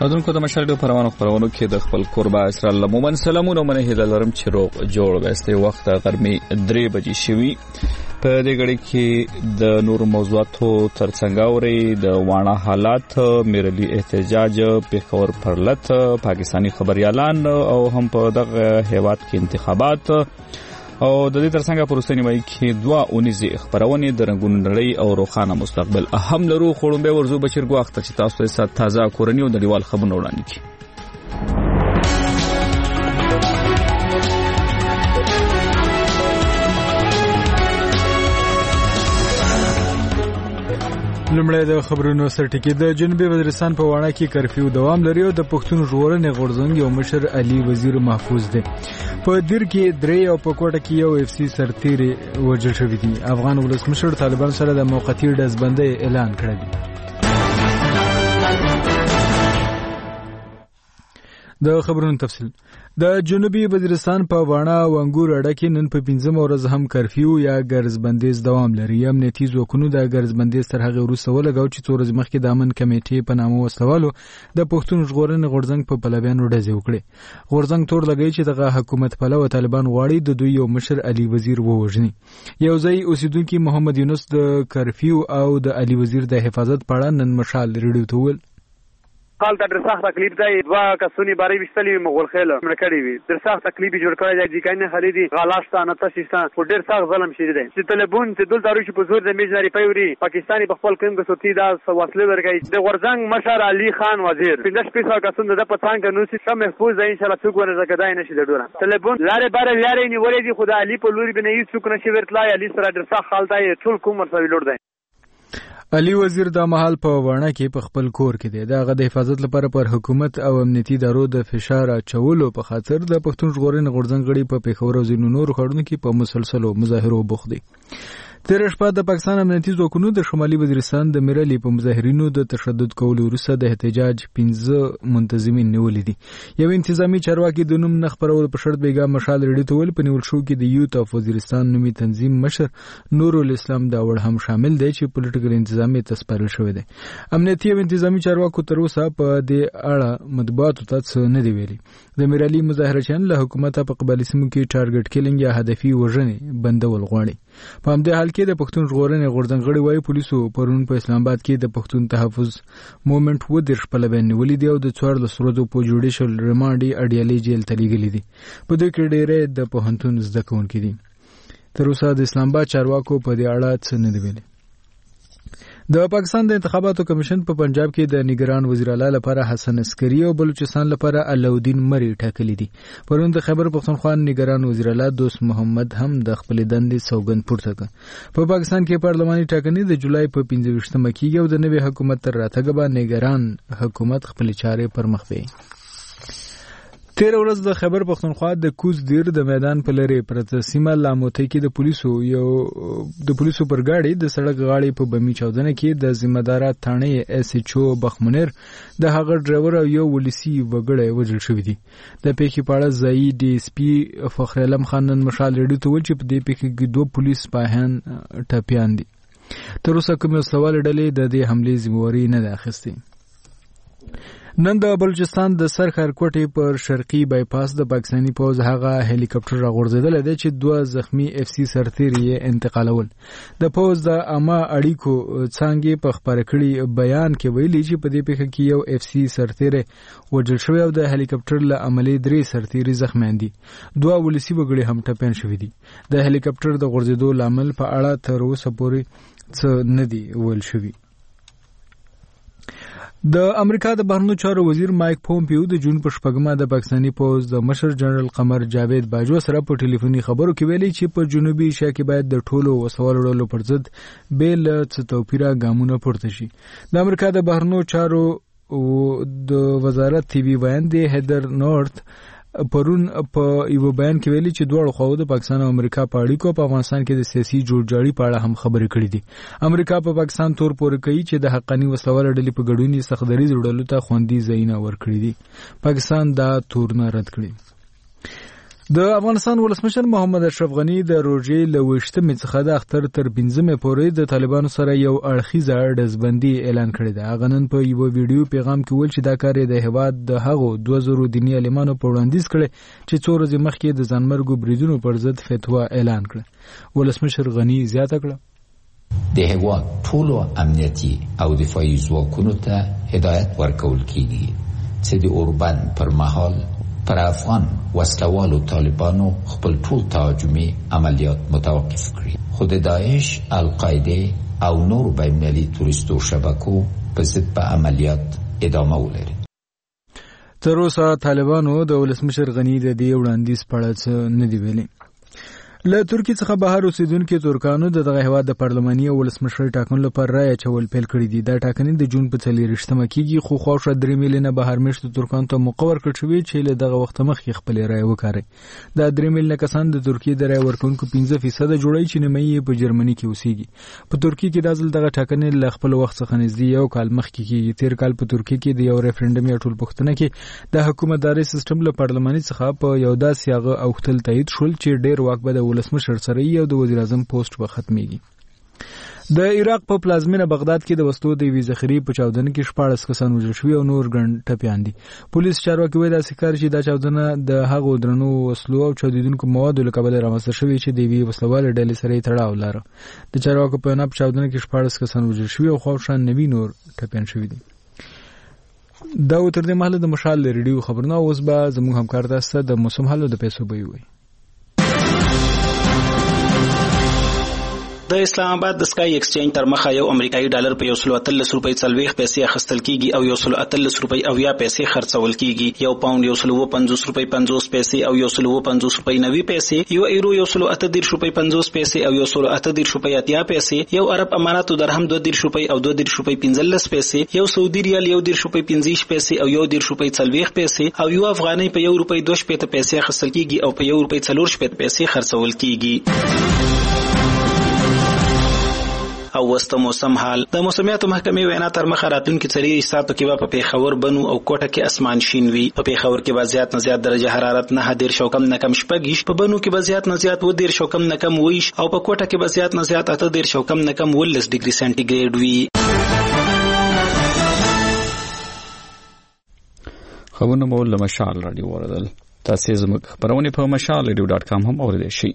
اذن د مشرق پروانو خبرونو کې د خپل قربا اسرائیل لمومن سلامونه منه هله لرم چې روغ جوړ وسته وخت غرمې 3 بجې شوي په دې غړي کې د نور موضوعاتو ترڅنګ اوري د وانا حالات میرلی احتجاج پیښور پرلط پاکستانی خبريالان او هم په دغه هیواد کې انتخابات او د دې ترڅنګ پروستنی وای کې 2 خبرونه د رنگونو نړۍ او روخانه مستقبل اهم لرو خړم به ورزو بشیر غوښت چې تاسو ته تازه کورنی او د دیوال خبرونه وړاندې کی لمړی د خبرونو سرټکی د جنوبي وزیرستان په واڼه کې کرفیو دوام لري او د پښتون ژغورنې غورځنګ یو مشر علي وزیر محفوظ دی په دیر کې درې او په کوټه کې یو اف سي سرتیری وژل شوی دی افغان ولسمشر طالبان سره د موقتی ډزبندۍ اعلان کړی دی د خبرونو تفصیل د جنوبي وزیرستان په واڼه او انګور اډه کې نن په 15 ورځ هم کرفیو یا ګرځبندیز دوام لري امنیتي ځواکونو د ګرځبندیز تر هغه وروسته ولګاو چې څو ورځې مخکې د امن کمیټې په نامه وسوالو د پښتون ژغورنې غورځنګ په پلویانو ډزې وکړې غورځنګ تور لګی چې دغه حکومت پلو طالبان غواړي د دوی یو مشر علي وزیر ووژني یو ځای اوسیدونکو محمد یونس د کرفیو او د علي وزیر د حفاظت په اړه نن مشال ریډیو ته ویل قال ته درسخ تکلیف دی دوا کسونی باری وشتلی مغول خېل مړکړی وي درسخ تکلیف جوړ کړی دی کنه خریدي غلاشتانه تاسیستان په ډیر سخت ظلم شې دي چې تلیفون چې دل دارو چې په زور د میجنری پیوري پاکستاني په خپل کوم غسوتی دا وسله ورګی د غورځنګ مشر علي خان وزیر پندش پیسه کسون د پڅانګ نو سي سم محفوظ دی ان شاء الله څوک ورزګدای نشي دډوره تلیفون لاره بار لاره نیولې دي خدای علي په لوري بنې څوک نشي ورتلای علي سره درسخ حالتای ټول کوم ورسوي لور دی علي وزیر د محل په واڼه کې په خپل کور کې دی د غد حفاظت لپاره پر حکومت او امنیتي ادارو د فشار اچولو په خاطر د پښتون ژغورنې غورځنګ غړي په پیښور او ځینو نورو ښارونو کې په مسلسلو مظاهرو بوخت دي تیر شپه د پاکستان امنیتي ځواکونو د شمالي وزیرستان د میرلی په مظاهرینو د تشدد کولو وروسته د احتجاج 15 منتظمین نیولې دي یو انتظامی چارواکي د نوم نخبرول په شرط بیګا مشال ریډي تول په نیول شو کې د یوت اف وزیرستان نومي تنظیم مشر نور الاسلام دا وړ هم شامل دی چې پولیټیکل انتظامی تسپارل شوی دی امنیتي او انتظامی چارواکو تر اوسه په دې اړه مطبوعاتو ته نه دی ویلي د میرلی مظاهرچیان له حکومت په قبالي سیمو کې ټارګټ کیلینګ یا هدفي وژنې بندول غواړي په همدې حال کې د پښتون ژغورنې غورځنګ غړي وايي پولیسو پرون په اسلام آباد کې د پښتون تحفظ موومېنټ و درش په لبن نیولې دی او د 14 ورځو په جوډیشل ریمانډي اډیالي جیل ته لیږلي دي په دې کې ډېرې د پوهنتون زده کوونکي دي تر اوسه د اسلام آباد چارواکو په دې اړه څه نه دی ویلي د پاکستان د انتخاباتو کمیشن په پنجاب کې د نگران وزیر اعلی لپاره حسن عسکری او بلوچستان لپاره علاودین مری ټاکلي دي پرون د خیبر پختونخوا نگران وزیر اعلی دوست محمد هم د خپل دندې سوګند پورته کړ په پاکستان کې پارلماني ټاکنې د جولای په 15مه کېږي او د نوي حکومت تر راتګ به نگران حکومت خپل چارې پر مخ وړي تیر ورځ د خیبر پختونخوا د کوز دیر د میدان په لری پرته سیمه لاموتی کې د پولیسو پر گاډي د سړک غاړې په بمی چاودنه کې د ذمہ دار تھانې اس ایچ او بخمنیر د هغه ډرایور او یو ولسی وګړی وژل شوی دی د پیښې په اړه ځای ډي اس پی فخر علم خان نن مشال ریډیو ته ویل چې په دې پیښه کې 2 پولیس پاهیان ټپیان دي تر اوسه کوم سوال ډلې د دې حملې ذمہواری نه اخیستې نن د بلوچستان د سرخر کوټې پر شرقي بایپاس د پاکستاني پوز هغه هلیکاپټر راغورځیدل دی چې 2 زخمی اف سی سرتیری انتقالول د پوز د عامه اړیکو څنګه په خبره کړي بیان کې ویلي چې په دې پیښه کې یو اف سی سرتیری وژل شوی او د هلیکاپټر له عملي 3 سرتیری زخمیان دي 2 ولسی وګړي هم ټپيان شوی دي د هلیکاپټر د غورځیدو لامل په اړه تر اوسه پورې څه نه دی ویل شوی د امریکا د بهرنیو چارو وزیر مایک پومپیو د جون په شپږمه د پاکستاني پوز د مشر جنرال قمر جاوید باجوه سره په ټلیفوني خبرو کې ویلي چې په جنوبي ایشیا کې باید د ټولو وسوالو ډلو پر ضد بیل څه توپیره ګامونه پورته شي د امریکا د بهرنیو چارو د وزارت ټي وي وایند هیدر نورث پرون په یو بیان کې ویلي چې دوه خواو د پاکستان او امریکا په اړیکو په افغانستان کې د سیاسي جوړجاړي په اړه هم خبرې کړې دي امریکا په پاکستان تور پورې کوي چې د حقاني وسلوال ډلې په ګډون سختدري ډلو ته خوندي ځایونه ورکړي دي پاکستان دا تور نه رد کړی د افغانستان ولسمشر محمد اشرف غنی د روژې له 28 څخه د اختر تر 15 پورې د طالبانو سره یو اړخیزه ډزبندي اعلان کړی دی. هغه نن په یو ویډیو پیغام کې ویل چې دا کار د هیواد د هغو 2000 دیني عالمانو په وړاندیز کړي چې څو ورځې مخکې د ځانمرګو بریدونو پر ضد فتوا اعلان کړه. ولسمشر غنی زیاته کړه د هیواد ټولو امنیتي او دفاعي ځواکونو ته هدایت ورکول کیږي چې د اوربند پر مهال پر افغان وسلوالو طالبانو خپل ټول تهاجمي عملیات متوقف کړي. خود داعش، القاعده او نور بین‌المللي توریستو شبکو په ضد په عملیات ادامه ولري. تر اوسه طالبانو د ولسمشر غنی د دې وړاندیز په اړه څه نه دی ویلي. له ترکیې څخه بهر اوسیدونکو ترکانو دغه هیواد د پارلماني او ولسمشر ټاکنو لپاره رایه اچول پیل کړي دي. دا ټاکنې د جون په 24مه کېږي، خو خواوشا 3 میلیونه بهر میشتو ترکانو ته موقع ورکړل شوې چې له دغه وخت مخکې خپل رایه وکړي. دا 3 میلیونه کسان د ترکیې د رایه ورکونکو 15% جوړي چې نیمه په جرمني کې اوسېږي. په ترکیې کې د ځل دغه ټاکنې له خپل وخت څخه نږدې یو کال مخکې کېږي. تیر کال په ترکیې کې د یو ریفرندم یا ټولپوښتنه کې د حکومتداري سیستم له پارلماني څخه په یو داسې هغه اوختل تایید شول چې ډېر واک به د ولسمشر سره او د وزیر اعظم پوسټ به ختميږي. د عراق په پلازمینه بغداد کې د وسلو د وی ذخیرې په چاودنه کې 14 کسان وژل شوي او نور ګڼ ټپيان دي. پولیس چارواکي وایي دا ښکار چې دا چاودنه د هغو درنو وسلو او چاودیدونکو موادو له کبله رامنځته شوې چې د وی وسلوال ډلې سره تړاو لري. د چارواکو په وینا په چاودنه کې 14 کسان وژل شوي او خو نوي نور ټپيان شوي دي. دا تر دې مهاله د مشال ریډیو خبرونه اوس به زموږ همکار تاسو د موسم حالو د پیسو به وي. د اسلام آباد د سکای ایکسچینج تر مخه یو امریکایي ډالر په 113 روپۍ 40 پیسې اخیستل کیږي او 113 روپۍ او یا پیسې خرڅول کیږي. یو پاوند 150 روپۍ 50 پیسې او 150 روپۍ 90 پیسې، یو ایرو 130 روپۍ 50 پیسې او 130 روپۍ 80 پیسې، یو عرب اماراتو درهم 22 روپۍ او 22 روپۍ 15 پیسې، یو سعودي ریال 1 روپۍ 15 پیسې او 1 روپۍ 40 پیسې او یو افغانۍ په 1 روپۍ 2 پیسې اخیستل کیږي او په 1 روپۍ 4 پیسې خرڅول کیږي. او وسط موسم حال. د موسمیاتو محکمې وینا تر مخه راتلونکي 3 ساعتو کې په پیښور، بنو او کوټه کې اسمان شین وي. په پیښور کې به زیات نه زیات درجه حرارت 9 شو کم نه کم 6، په بنو کې به زیات نه زیات 10 شو کم نه کم 20 او په کوټه کې به زیات نه زیات 8 شو کم نه کم 19 ډیګري سنټیګریډ وي. خبرونه مو له مشال رادیو اوریدل. تاسو زموږ خبرونه په mashalradio.com هم اوریدئ شئ.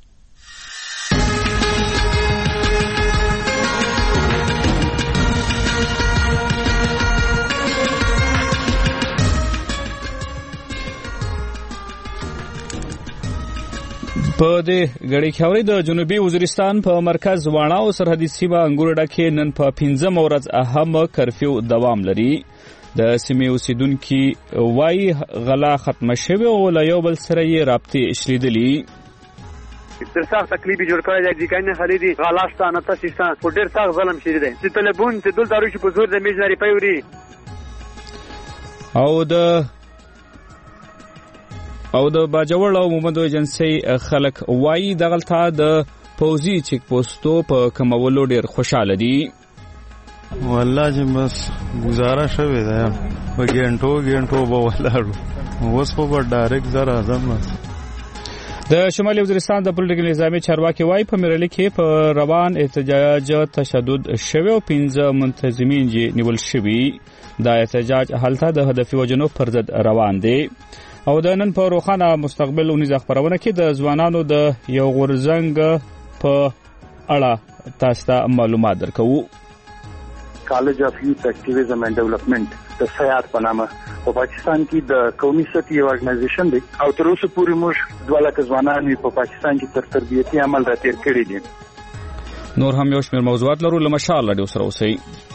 په دې غړي خوري د جنوبي وزیرستان په مرکز واڼه او سرحدي سیمه انګورډه کې نن په 15 ورځ اهم کرفیو دوام لري. د سیمې اوسیدونکو وایي غلا ختم شوه او له یو بل سره یې رابطې شلیدلې. ډېر سخت تکلیف جوړ کړی دی ځکه نه خلیدي غلاشته نه تاسیسان په ډېر سخت ظلم شوی دی چې تلیفون ته دل دارو چې په زور د میجنری پیوري او د باجوړ او محمد ایجنسی خلک وایي دغلطه د پوزي چیک پوسټو په کمولو ډېر خوشاله دي. والله چې بس گزاره شوی دی په ګنټو به ولاړو اوس خو به ډایرکټ زر اعظم. د شمالي وزیرستان د پولیټیکل نظامي چارواکي وایي په میرالي کې په روان احتجاج تشدد شوی او 15 منتظمین نیول شوي. دا احتجاج هلته د هدفي وجنو پر ضد روان دی او د نن په روخانه مستقبل اونیز خبرونه کې د ځوانانو د یو غورځنګ په اړه تاسو ته معلومات درکو. کالج اف یوث اکټیویزم اینڈ ډیولپمنٹ د سیاحت په نامه په پاکستان کې د قومي سطحي ارګنایزیشن دی او تر اوسه پورې موږ 2 لک ځوانان په پاکستان کې تر تربیتي عمل را تیر کړی دي. نور هم یو شمېر موضوعات لرو له مشال رادیو سره اوسئ.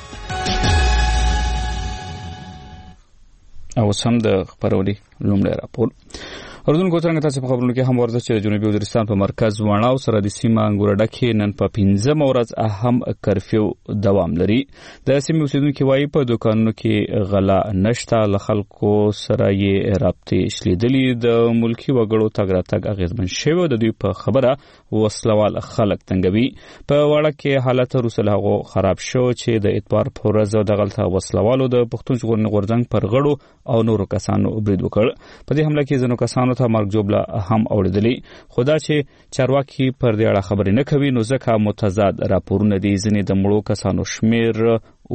او سم د خبرولي لومړی راپور. اردوونکو څنګه تاسو په خبرونو کې هم ورته چې جنوبي وزیرستان په مرکز واڼه او سرحدي سیمه انګورډه کې نن په 15 ورځ اهم کرفیو دوام لري. د سیمې اوسیدونکو وایي په دکانونو کې غلا نشته، له خلکو سره یې رابطې شلیدلې، د ملکی وګړو تګ راتګ اغیزمن شوی، د دوی په خبره وسلوال خلک تنګوي. په واړه کې حالت روسله هغو خراب شو چې د اتوار په ورځ د غلطه وسلوالو د پښتون ژغورنې غورځنګ پر غړو او نورو کسانو برید وکړ. په دې حمله کې ځینو کسانو کسانو ته مرګ جوړه هم اوریدلې، خدا چې چارواکي پر دې اړه خبرې نه کوي، نو ځکه متضاد راپورونه دي. ځینې د مړو کسانو شمیر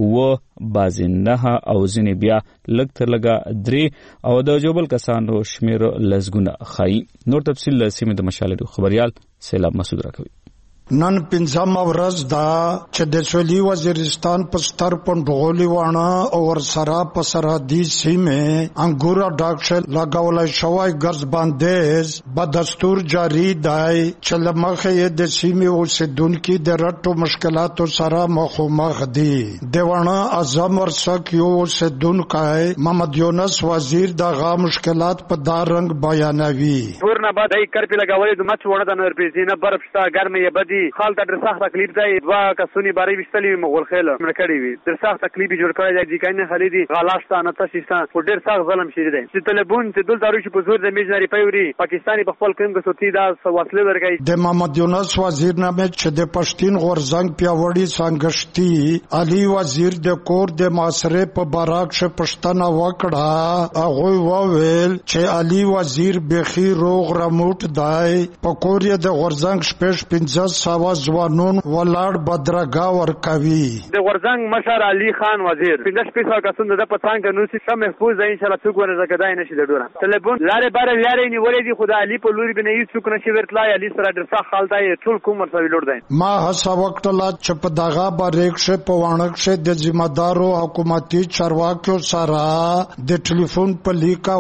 بعضې 9 او ځینې بیا لږ تر لږه 3 او د جوبل کسانو شمیر لسګونه ښایي. نور تفصیل له سیمې د مشال خبریال سیلاب مسعود راکوي. نن 5 ورځ دا چې د سویلي وزیرستان په ستر پندغولي وانه او ورسره په سرحدي سیمه انګور ډاکټر لګولای شوی ګرځ باندې په دستور جاری دی چې لمخه د سیمه اوسیدونکو د رټو مشکلاتو سره مخامخ دي. دیوانه اعظم ورسک یو اوسیدونکو محمد یونس وزیر دغه مشکلات په دار رنگ بیانوي. ورنه بعد ای کرپی لګولې د مچ ونه د نور پیسې برف شتا ګرمه بدی خال ته ډېر سخت تکلیف دی. دوا کسونی باري وشتلی مغول خېل مړ کړی وي. ډېر سخت تکلیف جوړ کړی دی ځکه نه خلیدي غلاشتانه تاسیستان په ډېر سخت ظلم شي دی چې تلبون چې دل دارو چې په زور د میجنری پېوري پاکستاني په خپل کوم غوتی دا وسله ورګي. د محمد یونس وزیر نامه چې د پښتین غورزنګ پیاوړی څنګهشتي علي وزیر د کور د معاصره په باراک ش پښتنه وکړه. هغه وویل چې علي وزیر بخي روغ رموټ دی په کور د غورزنګ شپږ 15 ځوانون ولړ بدرګا ورکوي. د غورزنګ مشر علي خان وزیر 15 پیسه کسون د پڅانګ نو سي سم محفوظ ان شاء الله څوک ورته کدای نشي د ډورا تلیفون لارې بار لارې نیولې دي خدای علي په لوري بنه هیڅ څوک نشي ورتلای. علي سره ډېر ښه حال دی ټول کوم ورته لور دی. ما هڅه وکړه چې په دغه باریک شه په وانک شه د ذمہدارو حکومتي چارواکو سره د ټلیفون په لیکا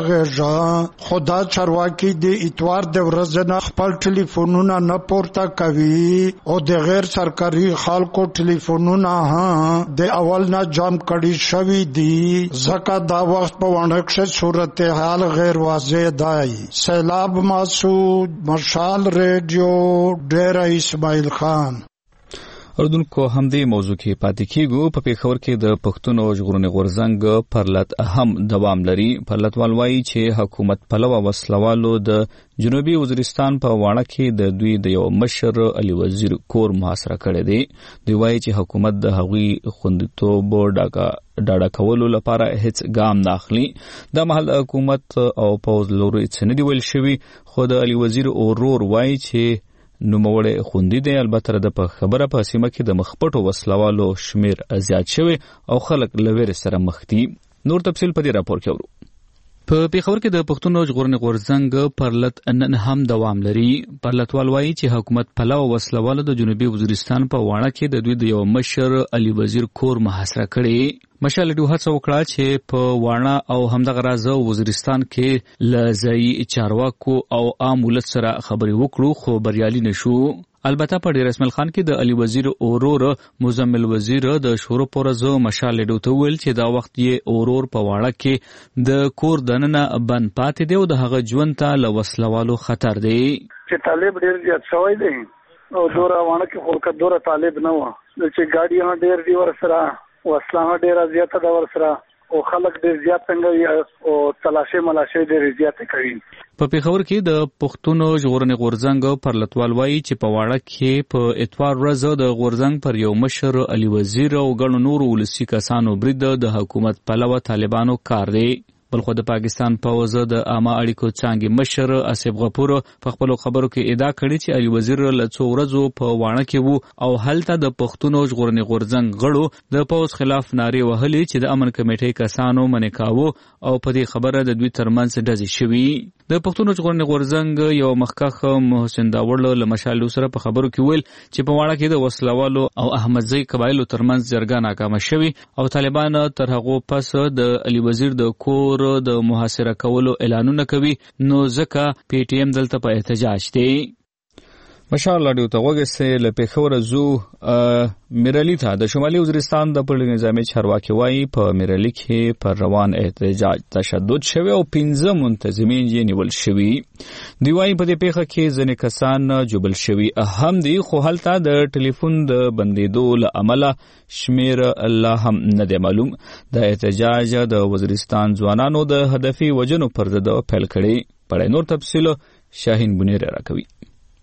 وژغه خدا چارواکي د اتوار د ورځې نه خپل ټلیفونونه نه پورته کوي او د غیر سرکاري خلکو ټلیفونونه د اول نه جام کړي شوی دي ځکه دا وخت په وانکشه صورتحال غیر واضح دی. سیلاب مسعود مشال ریډیو ډیره اسماعیل خان. اردوونکو همدې موضوع کې پاتې کیږو. په پیښور کې د پښتون او ژغورنې غورځنګ پرلط هم دوام لري. پرلطوال وایي چې حکومت پلوه وسلوالو د جنوبي وزیرستان په واڼه کې د دوی د یو مشر علي وزیر کور محاصره کړی دی. دوی وایي چې حکومت د هغوی خوندیتوب ډاډه کولو لپاره هیڅ ګام نه اخلي. دا مهال د حکومت او پوځ لوري څه نه دی ویل شوي، خو د علي وزیر اورور وایي چې نوموړی خوندي دی. البته د په خبره په سیمه کې د مخپټو وسلوالو شمیر زیات شوی او خلک له ویرې سره مخ دي. نور تفصیل په دې راپور کې اورو. په پیښور کې د پښتون او ژغورنې غورځنګ پرلط نن هم دوام لري. پرلطوال وایي چې حکومت پلو وسلوالو د جنوبي وزیرستان په واڼه کې د دوی د یو مشر علي وزیر کور محاصره کړی. مشال ډیو هڅه وکړه چې په واڼه او همدغه راز وزیرستان کې لځای چارواکو او عام ولس سره خبرې وکړو، خو بریالي نشو. البته په ډیر اسماعیل خان کې د علي وزیر اورور مزمل وزیر د شورو پرزو مشال ډیو ته ویل چې دا وخت یې اورور په واڼه کې د کور دننه بند پاتې دی او د هغه ژوند ته له وسلوالو خطر دی. چې طالب ډیر زیات شوی دی او دورا واڼه کې خو کډوره طالب نه و چې ګاډي هم ډیر دی ورسره وسله ډیره زیاته ده ورسره او خلک ډیر زیات څنګه او تلاشه ملاشه ډیر زیات کوي. په پیښور کې د پښتون او ژغورنې غورځنګ پرلطوال وایي چې په واڼه کې په اتوار ورځ د غورځنګ پر یو مشر علي وزیر او ګڼو نورو ولسي کسانو برید د حکومت پلوه طالبانو کار دی. بلخو د پاکستان پوځ د عامه اړیکو څانګې مشر اسف غفور په خپل خبرو کې ادعا کړې چې علي وزیر له څو ورځو په واڼه کې وو او هلته د پښتون او ژغورنې غورځنګ غړو د پوځ خلاف نارې وهلې چې د امن کمیټې کسانو منې کاوه او په دې خبره د دوی ترمنځ ډزې شوې. د پښتون او ژغورنې غورځنګ یو مخکښ محسن داوړ له مشال سره په خبرو کې ویل چې په واڼه کې د وسلوالو او احمدزي قبایلو ترمنځ جرګه ناکامه شوې او طالبان تر هغه پس د علي وزیر د کور د محاصره کولو اعلانونه کوي، نو ځکه پی ټی ایم دلته په احتجاج دی. مشال لاډیو ته وګسه له پیښور زو میرلی ته د شمالي وزیرستان د پړ نظامی چارواکي وایي په میرلی کې پر روان احتجاج تشدد شوی او 15 منتظمین یې نیول شوی. دی وایي په دې پیښه کې ځینې کسان جوبل شوی هم دي، خو هلته د ټلیفون د بندیدو له امله شمیر الله هم نه دی معلوم. د احتجاج د وزیرستان ځوانانو د هدفي وجنو پر ضد پیل کړي. په نور تفصیل شاهین بنیر راکوي.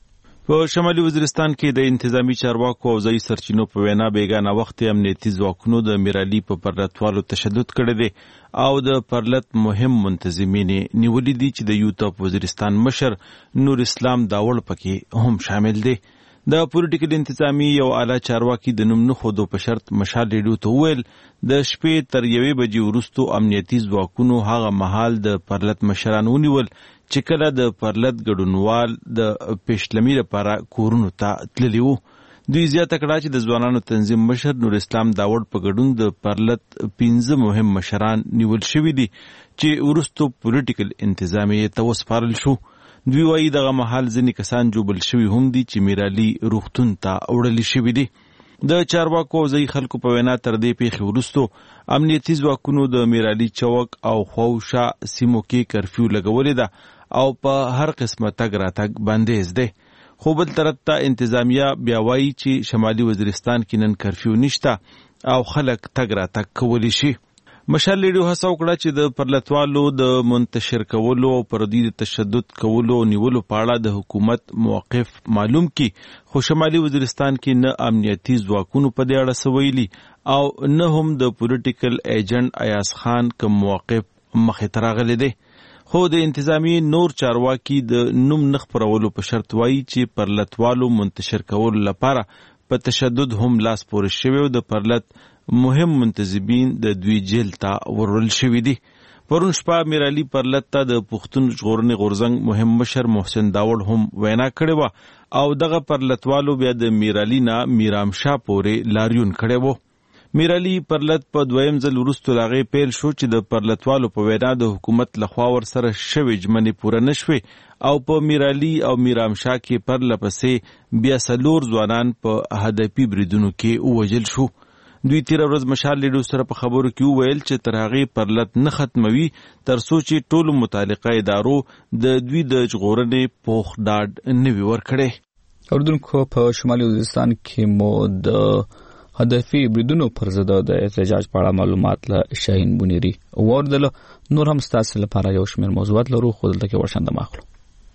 په شمالي وزیرستان کې د انتظامی چارواکو او ځایي سرچینو په وینا بیګانه وخت امنیتي ځواکونو د میرالي په پرلتوالو تشدد کړی دی او د پرلت مهم منتظمین نیولې دي چې د یوتا وزیرستان مشر نور اسلام داوړ پکې هم شامل دی. د پولیټیکل انتظامی یو اعلی چارواکي د نوم نه خودو په شرط مشال ریډیو ته وویل د شپې تر 1 بجې وروسته امنیتي ځواکونو هغه مهال د پرلت مشران ونیول چې کله د پرلت ګډونوال د پیشلمي لپاره کورونو ته تللي وو. دوی زیاته کړه چې د ځوانانو تنظیم مشر نور اسلام داوړ په ګډون د پرلت 15 مهم مشران نیول شوي دي چې وروسته پولیټیکل انتظامی ته وسپارل شو. دوی وایي دغه مهال ځینې کسان جوبل شوي هم دي چې میرالي روغتون ته وړلي شوي دي. د چارواکو او ځایي خلکو په وینا تر دې پیښې وروسته امنیتي ځواکونو د میرالي چوک او خواوشا سیمو کې کرفیو لګولې ده او په هر قسمه تګ راتګ بندیز دی. خو بل طرف ته انتظامیه بیا وایي چې شمالي وزیرستان کې نن کرفیو نشته او خلک تګ راتګ کولی شي. مشال ریډیو هڅه وکړه چې د پرلتوالو د منتشر کولو او پر دوی د تشدد کولو او نیولو په اړه د حکومت موقف معلوم کړي، خو شمالي وزیرستان کې نه امنیتي ځواکونو په دې اړه څه ویلي او نه هم د پولیټیکل ایجنټ ایاز خان کوم موقف مخې ته راغلی دی. خو د انتظامی نور چارواکي د نوم نه خپرولو په شرط وایي چې پرلتوالو منتشر کولو لپاره په تشدد هم لاس پورې شوی او د پرلت مهم منتظمین د دوی جیل ته ورول شوي دي. پرون شپه میرالي پرلت ته د پښتون ژغورنې غورځنګ مهم مشر محسن داوړ هم وینا کړې وه او دغه پرلتوالو بیا د میرالي نه میرامشاه پورې لاریون کړی و. میرالي پرلت په دویم ځل وروسته له هغې پیل شو چې د پرلتوالو په وینا د حکومت لخوا ورسره شوې ژمنې پوره نه شوې او په میرالي او میرامشاه کې پرله پسې بیا 4 ځوانان په هدفي بریدونو کې ووژل شو. دوی تیر ورځ مشال ریډیو سره په خبرو کې وویل چې تر هغې پرلت نه ختموي تر څو چې ټولو متعلقه ادارو د دوی د ژغورنې پوخ ډاډ نه وي ورکړی. اردوونکو په شمالي وزیرستان کې مو د هدفي بریدونو پر ضد د احتجاج په اړه معلومات له شاهین بونیری وردل. نور هم ستاسو لپاره یو شمېر موضوعات لرو خو دلته کې ورشنده ماخلو.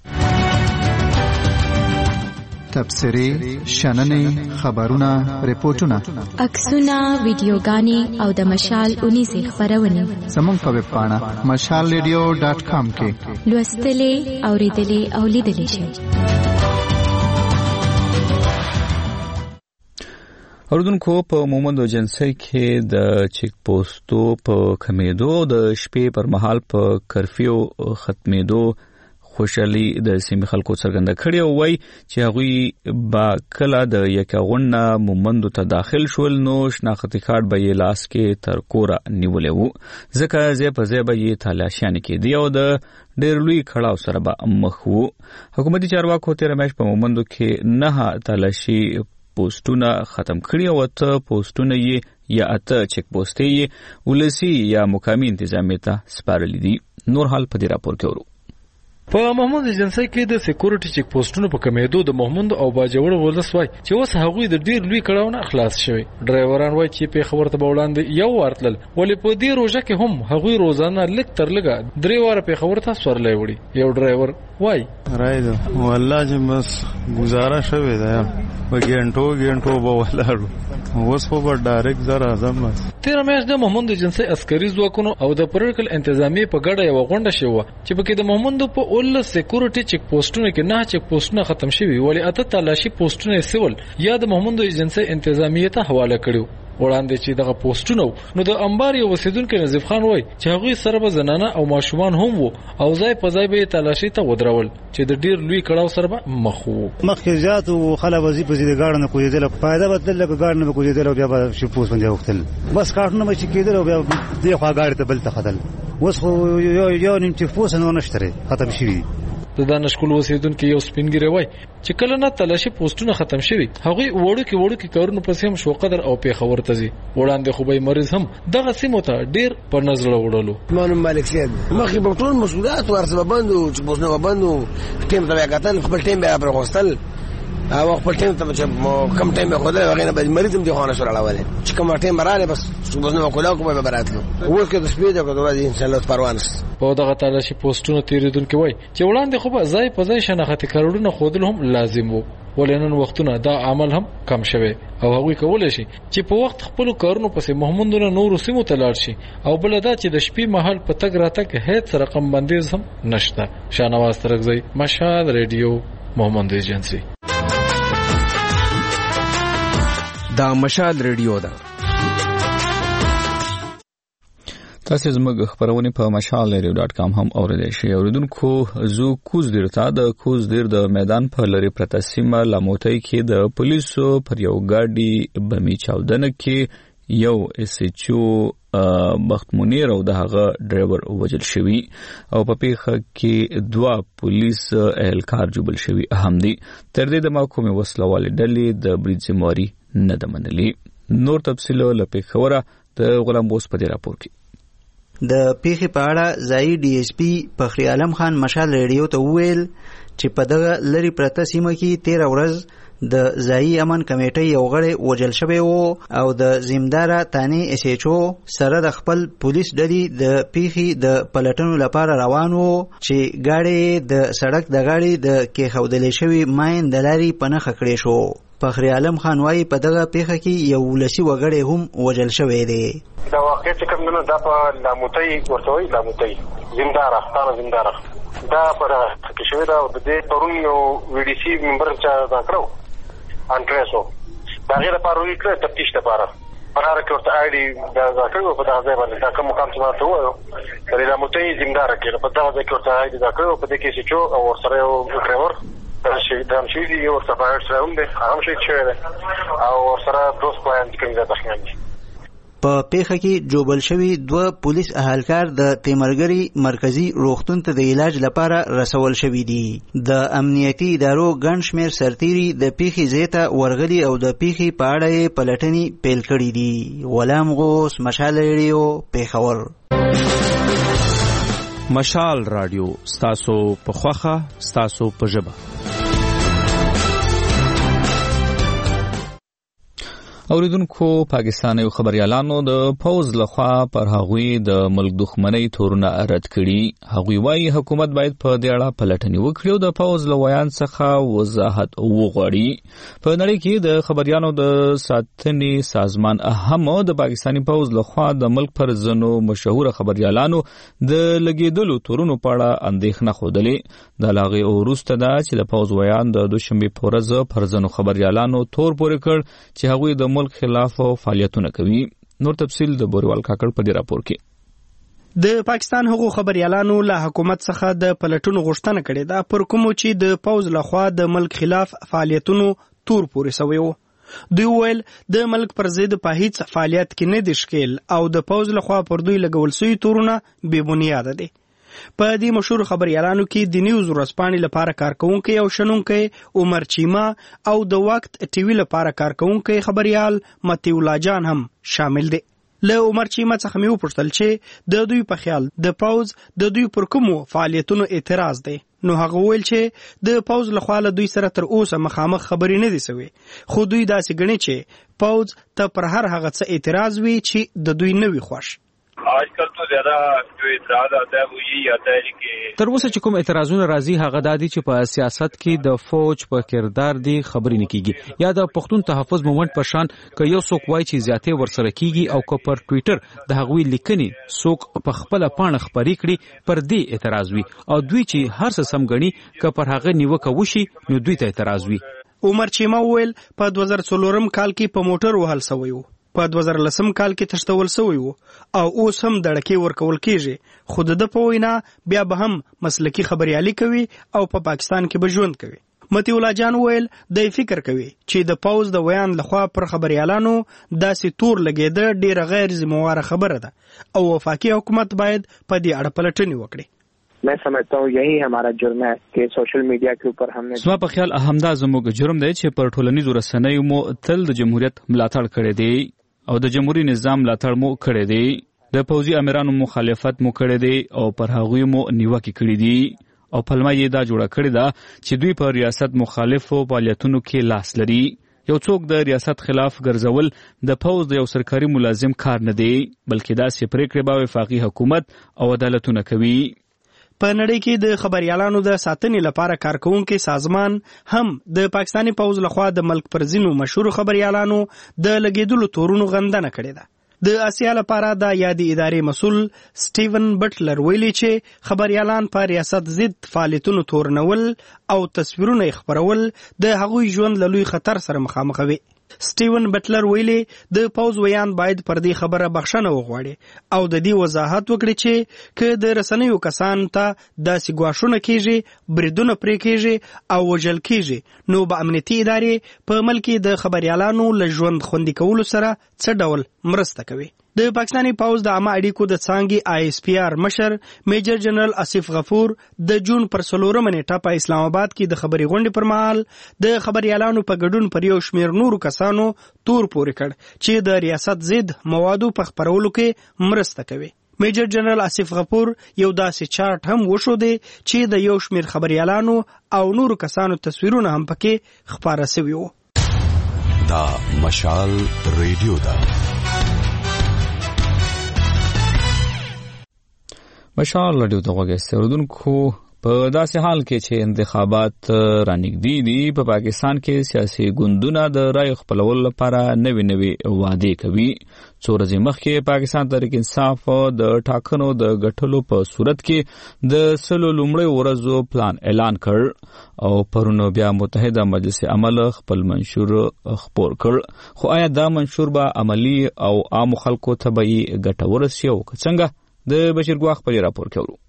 تبصرې، شننې، خبرونه، ریپورتونه، عکسونه، ویډیوګانې او د مشال 19 خبرونه زموږ په ویب پاڼه mashalradio.com کې لوستلې، اوریدلې او لیدلې شئ. اردوونکو په مومند ایجنسی کې د چیک پوسټو په کمیدو د شپې پر مهال په کرفیو ختمېدو خوشالي د سیمې خلکو څرګنده کړې او وایي چې هغوی با کله د یکاغونه مومندو ته داخل شول نو شناختي کارت به یې لاس کې تر کوره نیولی وو، ځکه ځای په ځای به یې تالاشیانې کېدې او د ډېر لوی کړاو سره به مخ وو. حکومتي چارواکو تېره میاشت په مومندو کې 9 تالاشي پوسټونه ختم کړي او 8 پوسټونه یې یا 8 چیک پوسټې یې ولسي یا مقامي انتظامیې ته سپارلي دي. نور حال په دې راپور کې ورو. په محمود ایجنسی کې د سکیورټي چیک پوسټونو په کمیدو د محمود او باجوړ ولس وای چې اوس هغوی د ډیر لوی کړهونه خلاص شوی. ډرایوران وای چې په خبرته بولاندې یو ورتل ولې په دې روزه کې هم هغوی روزانه لک تر لګه 3 واره په خبرته سورلې وړي. یو ډرایور وای راځه والله چې بس گزاره شوی دا په ګنټو به ولاړو اوس په ډایرکټ زر اعظم تیر میاشت د محمود ایجنسی عسکري ځواکونو او د پولیټیکل انتظامی په ګډه یو غونډه شوه چې په کې د محمود په ول سکیورټي چیک پوسټونو کې 9 چیک پوسټونه ختم شوي ولې 8 تلاشي پوسټونه سیول یا د محمود ایجنسی انتظامیه ته حواله کړو. وړاندې چې دغه پوسټونه نو د انبار یو وسیدونکو نظیف خان وای چې هغه سره به زنانه او ماشومان هم وو او ځای په ځای به تلاشي ته ودرول چې د ډیر لوی کړهو سره به مخ وو. مخکې زیات او خلا وظیفه زیاده غاړه نه کویدل فائدہ بدل لکه غاړه نه کویدل او بیا به شي پوس باندې وختل بس کارټونه مچ کېدل او بیا د خوا غاړه ته بل ته خدل اوس خو یو نیم چې پوس نه نشته ختم شي. د دانشکول وسیدونکو یو سپینګری وای چې کله نه تلاشي پوسټونه ختم شوي هغه وړو کې کارونه پسې هم شو قدر او په خبر تزي وړاندې خو به مریض هم دغه سیمه ته ډیر په نظر وړلو. مانو مالک سید مخې په ټول مسؤلیت ورسره باندې چې پوسټونه باندې ټیم ته قتل خپل ټیم به پر غوستل او خپل ټیم ته چې کم ټیم خو دا غینه به مریض هم دي خانه سره راولې چې کوم ټیم رااله بس بس نو کولا کومه به براتلو اوس کې د سپیډ او د ان شاء الله پروانس په دغه تلاشي پوسټونو تیریدونکو وای چې وړاندې خو به ځای په ځای شناخت کارونه خودل هم لازم وو ولنن وختونه دا عمل هم کم شوه او هغوی کولای شي چې په وخت خپل کارونو پسې محمودونه نور سیمو ته لاړ شي او بل دا چې د شپې مهال په تګ راتګ هیڅ رقم بندیز هم نشته. شانواز ترغزی، مشال ریډیو، محمد ایجنسی. دا مشال ریډیو ده. تاسو زموږ خبرونه په mashalradio.com هم اوریدئ شئ. اوریدونکو زو کوز دیرته د کوز دیر د میدان په لری پرته سیمه لموتای کې د پولیسو پر یو ګاډي بمی چاودنه کې یو SHO بخت منیر او دغه ډرایور وژل شوی او په پیښه کې دوه پولیس اهلکار جوړل شوی اهم دي. تر دې د محکمې وسلواله ډلې د بریځموري نه د منلي. نور تفصیل لپاره خبره د غلام بوس په راپور کې. د پیښې په اړه ځای DSP فخری عالم خان مشال ریډیو ته وویل چې په دغه لری پرته سیمه کې 13 ورځ د ځای امن کمیټې یو غړی وژل شوی وو او د ذمہدار تانی SHO سره د خپل پولیس ډلې د پیښې د پلټنو لپاره روان وو چې ګاډي د سړک د غاړې د کېښودل شوی ماین د لاري په نښه کړی شو. فخری عالم خان وايي په دغه پیښه کې یو ولسی وګړی هم وژل شوی دی. دا واقع چې کوم نه دا په لاموتۍ ورته وایي لاموتۍ زمدار اختانه زمدار دا پر کې شوی دا د دې پرون یو VDC ممبر چې دا کړو انټریسو دا غیر لپاره وی کړ تفتیش لپاره قرار کې ورته آیډي دا کړو په دغه ځای باندې دا کوم مقام چې ما ته وایو د لاموتۍ زمدار کې په دغه ځای کې ورته آیډي دا کړو په دې کې چې او سره یو ډرایور دا شي دی یو سفارت سره هم دی هم شي چې او سره دوه پوینټ کې دا تخمین په پیښه کې جوړل شوی دوه پولیس اهلکار د تیمرګری مرکزی روغتون ته د علاج لپاره رسول شوی دي. د امنیتي ادارو ګڼ شمېر سرتیري د پیښې ځای ته ورغلي او د پیښې په اړه یې پلټنې پیل کړې دي. غلام غوث، مشال ریډیو، پیښور. مشال رادیو ستاسو په خوخه ستاسو په ژبه. اوریدونکو پاکستاني خبريالانو د پوز لخوا پر هغوی د ملک دښمنۍ تورونه رد کړي. هغوی وايي حکومت باید په دې اړه پلټنې وکړي او د پوز لویان څخه وضاحت وغواړي. په نړۍ کې د خبريالانو د ساتنې سازمان هم د پاکستاني پوز لخوا د ملک پر ځنو مشهور خبريالانو د لګیدلو تورونو په اړه اندېښنه خوده. د لاغي وروسته دا چې د پوز ویان د دوشنبه پورز پر ځنو خبريالانو تور پورې کړ چې هغوی د ملک خلاف فعالیتونه کوي. نور تفصیل د بوریوال کاکړ په دې راپور کې. د پاکستان حقوق خبريالانو له حکومت څخه د پلټنو غوښتنه کړې ده پر کوم چې د پوز لخوا د ملک خلاف فعالیتونو تور پورې شوی وو. دوی ویل د ملک پر ضد په هیڅ فعالیت کې نه دي شکیل او د پوز لخوا پر دوی لګول شوی تورونه بې بنیاده دي. په دې مشهور خبريالانو کې د نیوز ورځپاڼې لپاره کارکونکي او شنونکي عمر چیما او د وخت ټي وي لپاره کارکونکي خبريال متي الله جان هم شامل دي. له عمر چیما څخه مې وپوښتل چې د دوی په خیال د پوز د دوی پر کومو فعالیتونو اعتراض دی. نو هغه ویل چې د پوز لخوا له دوی سره تر اوسه مخامخ خبرې نه دي سوي خو دوی داسې ګڼي چې پوز ته پر هر هغه څه اعتراض وي چې د دوی نه وي خوښ. आजकल तो ज्यादा जो इतराज आता है वो यही आता है कि تر اوسه چې کوم اعتراضونه راځي هغه دادي چې په سیاست کې د فوج په کردار دی خبرې نه کیږي یا د پښتون تحفظ مومنت په شان ک یو څوک وایي چې زیاتې ورسره کیږي او ک پر ټوئیټر د هغوی لیکنې څوک په خپل پاڼه خبرې کړي پر دې اعتراض وي او دوی چې هر څه سم غني ک پر هغه نیوکه وشي نو دوی ته اعتراض وي. عمر چیما ویل په 2014 کال کې په موټر وهل شوی وو. په 2010 کال کې تشتول شوی وو او اوس هم دړکې ورکول کیږي خو د په وینا بیا به هم مسلکی خبريالي کوي او په پاکستان کې به ژوند کوي. متي الله جان ویل د فکر کوي چې د پوز د ویان لخوا پر خبريالانو داسې تور لګیده ډیره غیر ذمہواره خبره ده او وفاقي حکومت باید په دې اړه پلټنې وکړي. मैं समझता हूँ यही हमारा जुर्म है कि सोशल मीडिया के ऊपर हमने زما په خیال اهمدا زموږ جرم دی چې پر ټولنیزو رسنیو مو تل د جمهوریت ملاتړ کړی دی او د جمهوریت نظام ملاتړ مو کړی دی. د پوځي امیرانو مخالفت مو کړی دی او پر هغوی مو نیوکې کړې دي او پلمه یې دا جوړه کړې ده چې دوی په ریاست مخالفو فعالیتونو کې لاس لري. یو څوک د ریاست خلاف ګرځول د پوز د یو سرکاري ملازم کار نه دی، بلکې داسې پریکړې به وفاقي حکومت او عدالتونه کوي. په نړۍ کې د خبريالانو د ساتنې لپاره کارکونکي سازمان هم د پاکستاني پوز لخوا د ملک پر ځینو مشهور خبريالانو د لګیدلو تورونو غندنه کړې ده. د آسیا لپاره د یادې ادارې مسؤل سټیون بټلر ویلي چې خبريالان په ریاست ضد فعالیتونو تورنول او تصویرونه خپرول د هغوی ژوند له لوی خطر سره مخامخ وي. سټیون بټلر ویلي د پوز ویان باید پر دې خبره بخښنه وغواړي او د دې وضاحت وکړي چې که د رسنیو کسان ته داسې ګواښونه کیږي، بریدونه پرې کیږي او وژل کیږي، نو به امنیتي ادارې په ملک د خبريالانو له ژوند خوندي کولو سره څه ډول مرسته کوي. د پاکستاني پوز د عامه اړیکو د څانګې ISPR مشر میجر جنرال آصف غفور د جون پر 4 نیټه په اسلام آباد کې د خبري غونډې پر مهال د خبريالانو په ګډون پر یو شمېر نورو کسانو تور پورې کړ چې د ریاست ضد موادو په خپرولو کې مرسته کوي. میجر جنرال آصف غفور یو داسې چارت هم وښودی چې د یو شمېر خبريالانو او نورو کسانو تصویرونه هم پکې خپاره شوي وو. دا مشال ریډیو ده. مشال ریډیو ته غوږی اوریدونکو، په داسې حال کې چې انتخابات رانږدې دي، په پاکستان کې سیاسي ګوندونه د رای خپلولو لپاره نوې وعدې کوي. څو ورځې مخکې پاکستان تحریک انصاف د ټاکنو د ګټلو په صورت کې د 100 لومړۍ ورځو پلان اعلان کړ او پرونو بیا متحده مجلس عمل خپل منشور خپور کړ. خو آیا دا منشور به عملی او عام خلکو ته به ګټور شي او څنګه؟ د بشیر ګواخ په راپور کې ورو.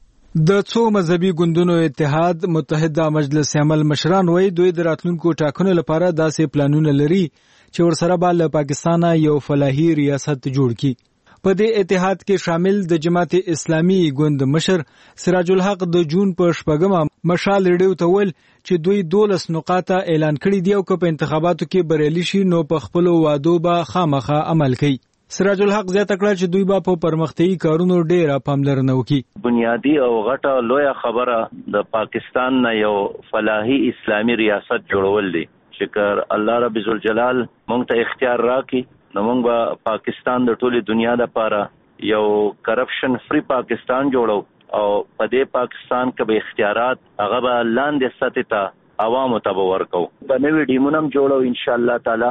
د څو مذهبي ګوندونو اتحاد متحده مجلس عمل مشران وایي دوی د راتلونکو ټاکنو لپاره داسې پلانونه لري چې ورسره به له پاکستانه یو فلاحي ریاست جوړ کړي. په دې اتحاد کې شامل د جماعت اسلامي ګوند مشر سراج الحق د جون په 4 مشال ریډیو ته ویل چې دوی 12 نقاط اعلان کړي دي او که په انتخاباتو کې بریالي شي نو په خپل وعدو به خامخا عمل کوي. سراج الحق زیاته کړه چې دوی به په پرمختیايي کارونو ډېره پاملرنه وکړي. بنیادی او غټه لویه خبره د پاکستان نه یو فلاحي اسلامي ریاست جوړول دي چې الله رب ذوالجلال مونږ ته اختیار راکړي نو مونږ به پاکستان د ټولي دنیا لپاره یو کرپشن فری پاکستان جوړو او په دې پاکستان کې به اختیارات هغه به لاندې سطح ته عوامو ته ورکو. په نوې ډیمونه جوړو ان شاء الله تعالی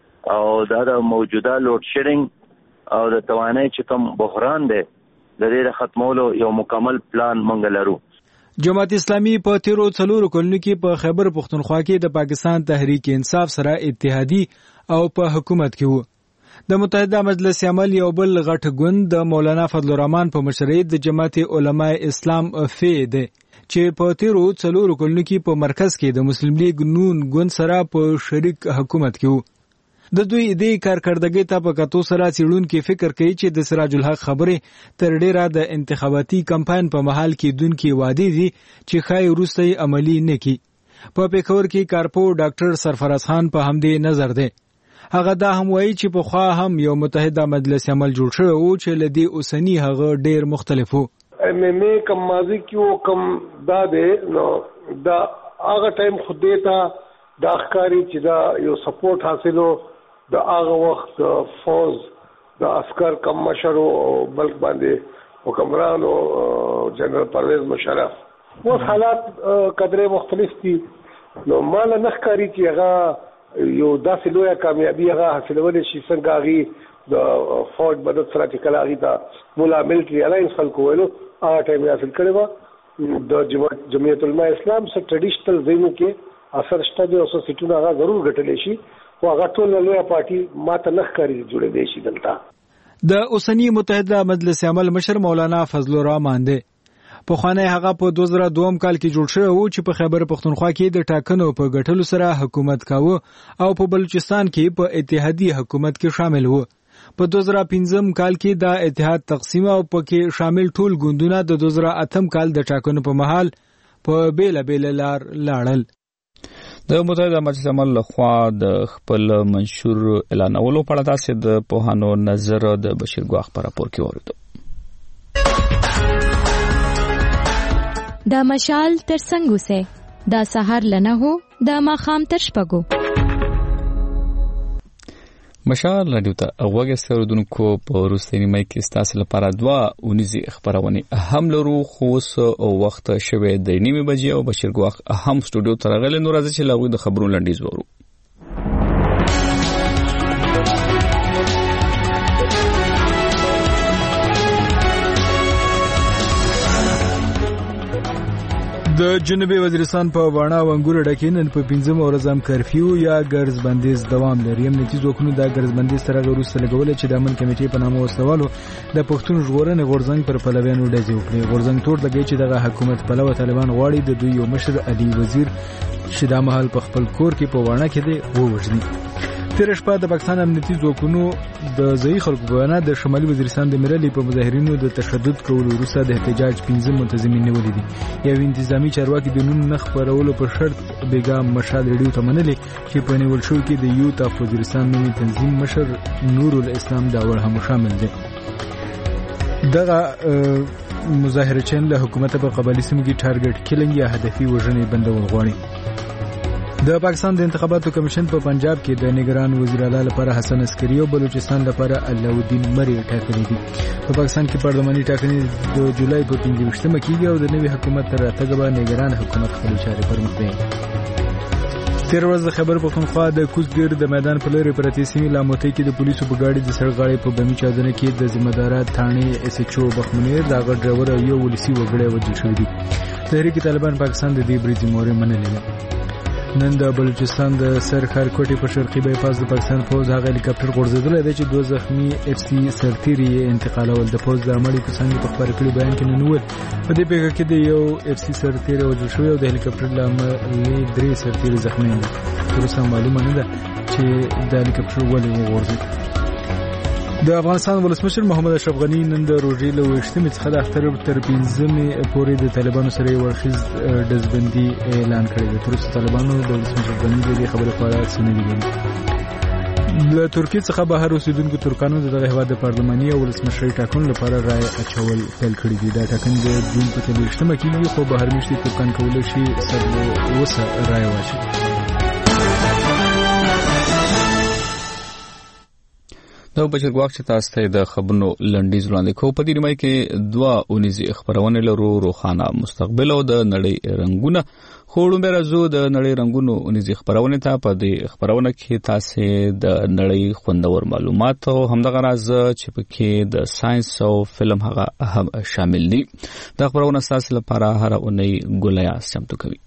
او دا د موجوده لوډ شیډینګ او د توانایي چې کوم بحران دی د دې ختمولو یو مکمل پلان مونږ لرو. جماعت اسلامي په 13 کلونو کې په خیبر پختونخوا کې د پاکستان تحریک انصاف سره اتحادی او په حکومت کې وو. د متحده مجلس عمل یو بل غټ ګوند د مولانا فضل الرحمن په مشرۍ د جماعت علماء اسلام دی چې په 13 کلونو کې په مرکز کې د مسلم لیگ نون ګوند سره په شریک حکومت کې وو. د دوی دې کارکړدګۍ ته په کتو سره څېړونکي فکر کوي چې د سراج الحق خبرې تر ډیره د انتخاباتي کمپاین په محل کې دونکي وعده دي چې خای وروسته عملی نه کی. په پیښور کې کارپو ډاکټر سرفراز خان په همدې نظر دی. هغه دا هم وایي چې په خوا هم یو متحده مجلس عمل جوړ شوی او چې لدی اوسنی هغه ډیر مختلف وو. مې کم ماضی کې کم دا ده نو دا هغه ټایم خو دې ته د اخکاری چې دا یو سپورټ حاصلو د هغه وخت فوز د عسكر کم مشر او بلک باندې حکمران او جنرال پرویز مشرف اوس حالات قدرې مختلف دي نو مال نه ښکاري چې هغه یو داسې لویه کامیابی هغه حاصلول شي څنګه هغه د فوج مدد سره چې کله هغه د مولا ملټري الاینس خلکو ویلو هغه ټایم حاصل کړی و. د جمعیت علماء اسلام سره ټریډیشنل ځایونو کې اثر شته دي او څه سیټونه هغه ضرور ګټلی شي خو هغه ټول لویه پارټي ماته نه ښکاري جوړېدی شي دلته. د اوسنی متحده مجلس عمل مشر مولانا فضل الرحمن دی. پخوانی هغه په 2002 کال کې جوړ شوی و چې په خیبر پختونخوا کې د ټاکنو په ګټلو سره حکومت کاوه او په بلوچستان کې په اتحادی حکومت کې شامل و. په 2015 کال کې دا اتحاد تقسیم او پکې شامل ټول ګوندونه د 2008 کال د ټاکنو په محل په بیل لار لاړل. د متحده مجلس عمل لخوا د خپل منشور اعلانولو په اړه تاسو د پوهانو نظر د بشیر ګواخ په راپور کې اوریدو. د مشال تر څنګ اوسئ. د سهار له 9 د ماښام تر 6. مشال رادیو ته غوږ استودونکو په وروستۍ نیمه کې ستاسو لپاره 2 اونیزي خبرونه هم لرو. خو اوس وخت شوه د نیمه بجې او بشیر ګواخ هم سټوډیو ته راغلی. نو راځي چې لاغوي د خبرونو لنډیز وورو. د جنوبي وزیرستان په واڼه او انګور ډکه نن په 15 ورځم کرفیو یا ګرځ بندیز دوام لري. امنیتي ځواکونو د ګرځ بندیز سره وروسته لګول چې د امن کمیټې په نامه وسوالو د پښتون ژغورنې غورځنګ پر پلویانو ډزې وکړي. غورځنګ تور لګي چې دغه حکومت پلوه طالبان غواړي د دوی یو مشر علي وزیر چې د مهال په خپل کور کې په واڼه کې دی ووژني. تیر شپه د پاکستان امنیتي ځواکونو د ځای خلکو په وینا د شمالي وزیرستان د میرالي په مظاهرینو د تشدد کولو وروسته د احتجاج 15 منتظمین نیولې دي. یو انتظامی چارواکي د نوم نخ خبرولو په شرط بیګا مشال ریډیو ته منلې چې په نیول شو کې د یوت اف وزیرستان نومي تنظیم مشر نور الاسلام داور هم شامل دي. دغه مظاهرچین له حکومت په قبالي سیمو کې ټارګټ کیلینګ یا هدفي وژنې بندول غواړي. د پاکستان د انتخاباتو کمیشن په پنجاب کې د نگران وزیر اعلی لپاره حسن عسکری او بلوچستان لپاره علاؤالدین مری ټاکلي دي. په پاکستان کې پارلماني ټاکنې د جولای په 15مه کېږي او د نوي حکومت تر راتګ به نگران حکومت خپل چارې پرمخ وړي. تیر ورځ د خیبر پښتونخوا د کوزګیر د میدان په لوري پرتې سیمې لاموتۍ کې د پولیسو په ګاډي د سړک غاړې په بمي چاودنه کې د ذمہدارات ثاني اس ایچ او بخمنیر د ډرایور او یو ولسی وګړی وژل شوی دي. تحریک طالبان پاکستان د دې بریدي مورې منلې ده. نن د بلوچستان د سرخار کوټي په شرقي بایپاس د پاکستان فوج هغه هلیکاپټر غورځېدلی دی چې 2 زخمی اف سی سرتیری انتقالول. د فوج د عملي په څنګه په خبر کړي بیان کې ننول په دې پیښه کې د یو اف سی سرتیری وژل شوی او د هلیکاپټر له امله 3 سرتیری زخمی دي. ترڅو معلومه نه ده چې د هلیکاپټر ولې وغورځید. د افغانستان ولسمشر محمد اشرف غنی نن د روژې له 28مې څخه د اختر تر 15مې پورې د طالبانو سره یو اړخیز ډزبندي اعلان کړی دی. تر اوسه طالبانو د ولسمشر غنی د دې خبرې په اړه څه نه دي ویلي. له ترکیې څخه بهر اوسېدونکو ترکانو دغه هېواد د پارلماني او ولسمشرۍ ټاکنو لپاره رایه اچول پیل کړي دي. دا ټاکنې د جون په 23مه کېږي خو بهر میشتي ترکان کولی شي اوسه رایه واچوي. دا بشیر ګواخ چې تاسو ته د خبرونو لنډیز وړاندې کوو. په دې نیمه کې 2 اونیزي خبرونه لرو. روښانه مستقبل او د نړۍ رنگونه. خو لومړی راځو د نړۍ رنگونو اونیزي خبرونه ته. په دې خبرونه کې تاسو د نړۍ خوندور معلومات او همدغه راز چې پکې د ساينس او فلم هغه هم شامل دي. دا خبرونه تاسو لپاره هر اونۍ ګولیا سمتو کوي.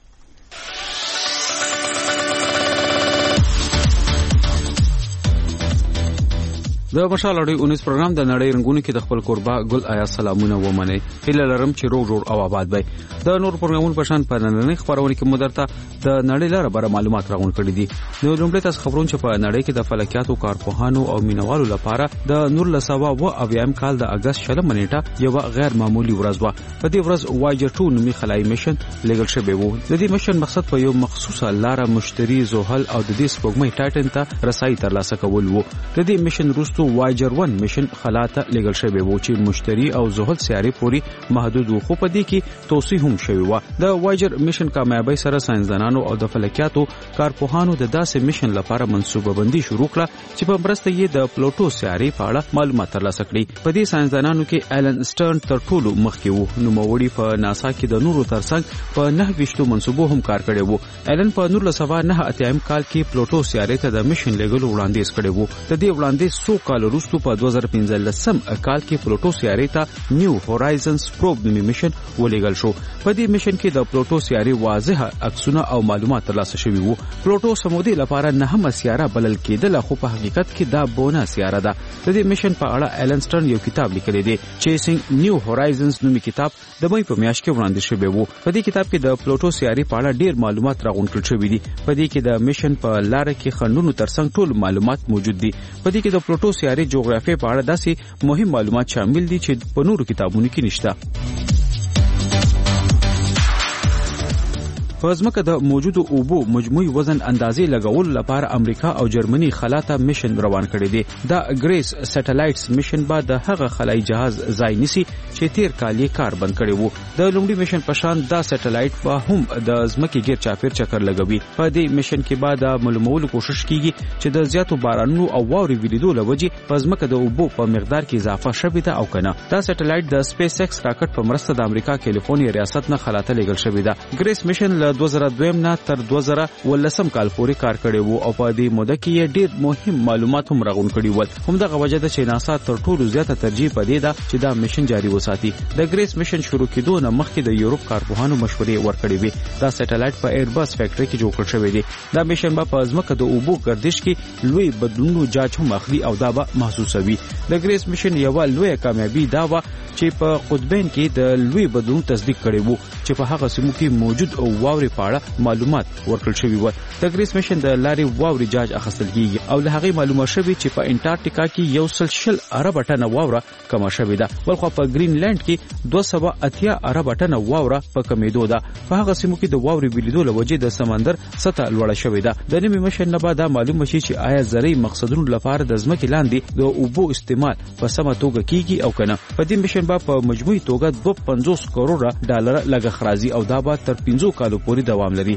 د مشال اړوي 19 پروګرام د نړۍ رنگونو کې د خپل قربا ګل آیا سلامونه ومني. هله لرم چې روغ جوړ او آباد وي. د نور پروګرامونو په شان په نړۍ خبرونه کې مدرته د نړۍ لپاره بار معلومات راغون کړي دي. نو لومړی تاسو خبرونه چې په نړۍ کې د فلکیاتو کارپوهانو او مینوالو لپاره د نور لسوا و اویم کال د اگست 16 منېټه یو غیر معمولی ورځ و. په دې ورځ وایجر 2 نومي خلایي میشن لګل شوی و. د دې میشن مقصد په یو مخصوصه لار مشتري زحل او د دې سپوږمۍ ټایټن ته رسایي ترلاسه کول وو. د دې میشن وروسته وایجر 1 میشن خلاته لګل شوی و چې مشتري او زحل سیارې پوری محدود وو. خو په دې کې توسيع هم شوی و. د وایجر میشن کامیابی سره ساينسدانانو او د فلکیاتو کارپوهانو د داسې میشن لپاره منصوبه بندي شروع کړه چې په مرسته یې د پلوټو سیارې په اړه معلومات ترلاسه کړي. په دې ساينسدانانو کې ایلن سټرن تر ټولو مخکې وو. نو موړي په ناسا کې د نورو ترڅنګ په 9 منصوبو هم کار کړی وو. ایلن په 1998 کال کې پلوټو سیارې ته د میشن لګولو وړاندیز کړی وو. د دې وړاندیز 100 کال وروسته په 2015 کال کې پلوټو سیارې ته نیو هورایزنز پروب نومي میشن ولېږل شو. په دې میشن کې د پلوټو سیارې واضحه عکسونه او معلومات ترلاسه شوي وو. پلوټو سمودي لپاره نهمه سیاره بلل کېدله خو په حقیقت کې دا بونه سیاره ده. د دې میشن په اړه ایلن سټرن یو کتاب لیکلی دی. چیسینګ نیو هورایزنز نومي کتاب د مې په میاشت کې وړاندې شوی وو. په دې کتاب کې د پلوټو سیارې په اړه ډیر معلومات راغونډ کړل شوي دي. په دې کې د میشن په لار کې خندونو ترڅنګ ټول معلومات موجود دي. په دې کې د پلوټو سیارې جغرافیه په اړه داسې مهم معلومات شامل دي چې په نورو کتابونو کې نشته. په ځمکه د موجودو اوبو مجموعي وزن اندازې لګولو لپاره امریکا او جرمني خلا ته میشن روان کړی دی. دا ګریس سټلایټس میشن به د هغه خلایي جهاز ځای نیسي چې تیر کال یې کار بند کړی وو. د لومړي میشن په شان دا سټلایټ به هم د ځمکې غیر چاپیر چکر لګوي. په دې میشن کې به د معلومولو کوشش کیږي چې د زیاتو بارانونو او واورې ولیدو لوجې په ځمکه د اوبو په مقدار کې اضافه شوې ده او کنه. دا سټلایټ د سپیس ایکس راکټ په مرسته د امریکا کیلیفورنیا ریاست نه خلا ته لیږل شوې ده. ګریس میشن له 2002 نه تر 2019 کال پورې کار کړی وو او په دې موده کې یې ډېر مهم معلومات هم راغون کړي ول. همدغه وجه ده چې ناسا تر ټولو زیاته ترجیح پدې ده چې دا میشن جاري وساتي. د ګریس میشن شروع کېدو نه مخکې د یورپ کارپوهانو مشورې ورکړې وې. دا سټلایټ په ایربس فیکټري کې جوړ کړل شوی دی. دا میشن به په ځمکه د اوبو گردش کې لوی بدلونونو جاج هم اخلي او دا به محسوسوي. د ګریس میشن یو لوی کامیابی دا و چې په قطبین کې د لوی بدلون تصدیق کړي وو چې په هغه سیمو کې موجود او واوري په اړه معلومات ورکړل شوی و. د ګریس میشن د لاري واوري جاج اخیستل کیږي او له هغه معلومه شوی چې په انټارکټیکا کې 160 ارب ټنه واوره کم شوې ده. بلخو په گرینلند کې 280 ارب ټنه واوره په کمیدو ده. په هغه سیمو کې د واوري ولیدو لوجې د سمندر سطح لوړه شوې ده. د نوي مشن نه بعد معلومه شي چې آیا زرعي مقصدونو لپاره د ځمکې لاندې د اوبو استعمال په سمه توګه کیږي او کنه. په دې مشن په مجموعي توګه 250 کروڑ ډالر لګښ راځي او دا به تر 15 کالو پورې دوام لري.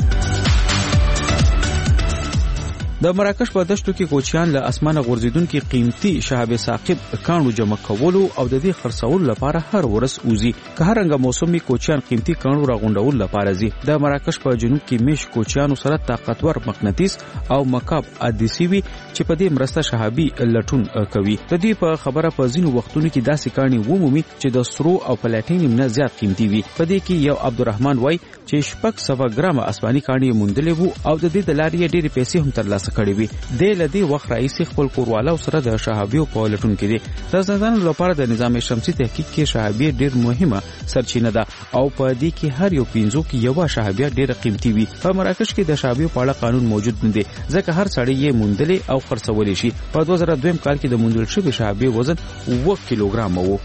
د مراکش په دشتو کې کوچیان له اسمانه غورځیدونکو قیمتي شهاب ثاقب کانو جمع کولو او د دې خرڅولو لپاره هر ورځ اوزي. که هر رنګه موسمي کوچیان قیمتي کانو راغونډول لپاره ځي. د مراکش په جنوب کې میش کوچیانو سره طاقتور مقناطیس او مکاب ادیسی وي چې په دې مرسته شهابي لټون کوي. د دې په خبره په ځینو وختونو کې داسې کاني ومومي چې د سرو او پلاټینیم نه زیات قیمتي وي. په دې کې یو عبدالرحمن وای چې 600 ګرامه اسماني کاني موندلې وو او د دې د لارې ډېری پیسې هم ترلاسه کړې وي. د لدی وخت رئیس خپل کوروالو سره د شهابیو په لټون کې دي. د ځانګړو لپاره د نظام شمسي تحقیق کې شهابي ډېر مهمه سرچینه ده او په دې کې هر یو پینځو کې یو شهابي ډېر قیمتي وي. په مراکش کې د شهابیو په اړه قانون موجود نه دی ځکه هر سړی یې موندلې او خرڅولې شي. په 2002 کال کې د موندل شوی شهابي وزن 1 کیلوګرام وو.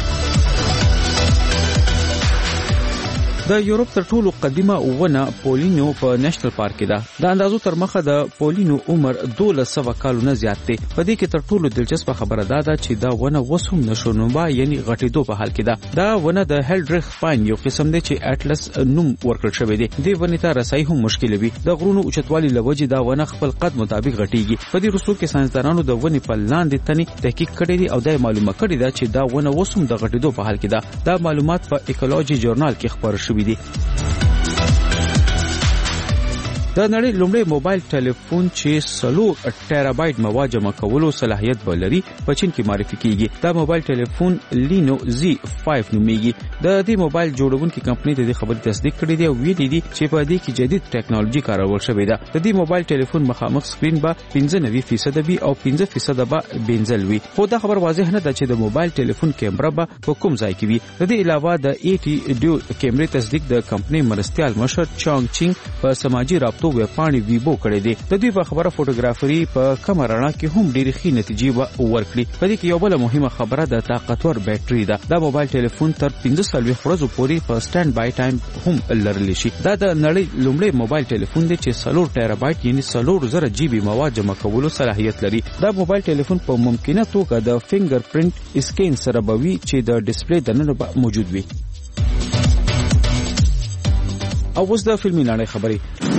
د یورپ تر ټولو قدیمه ونه پولینو په نېشنل پارک کې ده. د اندازو تر مخه د پولینو عمر 1200 کالونه زیات دی. په دې کې تر ټولو دلچسپه خبره ده چې دا ونه وسوم نشونوبا یعنی غټېدو په حال کې ده. دا ونه د هلډریخ پاین یو قسم دی چې اټلس نوم ورکړل شوی دی. دې ونې ته رسای هم مشکل وي. د غرونو اوچتوالي لوجې دا ونه خپل قد مطابق غټيږي. په دې رسو کې ساينسدانانو د ونې په لاندې تنې تحقیق کړی دی او دا معلومه کړې ده چې دا ونه وسوم د غټېدو په حال کې ده. دا معلومات په ایکولوژي جورنال کې خبر شوی دی. د نړۍ لومړی موبایل ټلیفون چې 3 ټیرابایټ مواد جمع کولو صلاحیت ولري په چین کې معرفي کیږي. دا موبایل ټلیفون لینو Z5 نومیږي. د دې موبایل جوړونکو کمپنۍ د دې خبرې تصدیق کړې دی او ویلي دي چې په دې کې جدید ټیکنالوژي کارول شوې ده. د دې موبایل ټلیفون مخامخ سکرین به 95% وي او 15% به بنزل وي. خو دا خبر واضح نه ده چې د موبایل ټلیفون کیمرا به په کوم ځای کې وي. د دې علاوه د 80 ډیول کیمرې تصدیق د کمپنۍ مرستيال مشر چانګ چینګ په سماجی رابطو ویبپاڼې ویبو کړې دي. د دې په خبره فوټوګرافري په کم رڼا کې هم ډېرې ښې نتیجې ورکړي. په دې کې یو بل مهمه خبره د طاقتور بیټري ده. دا موبایل ټلیفون تر 15 ورځې پورې په سټاند بای ټایم هم لرلی شي. دا د نړۍ لومړی موبایل ټلیفون دی چې 4 ټیرابایټ یعنی 4000 جی بي مواد جمع کولو صلاحیت لري. دا موبایل ټلیفون په ممکنه توګه د فینګر پرینټ اسکین سره به وي چې د ډیسپلی دننه موجود وي. او اوس د فلمي نړۍ خبرې.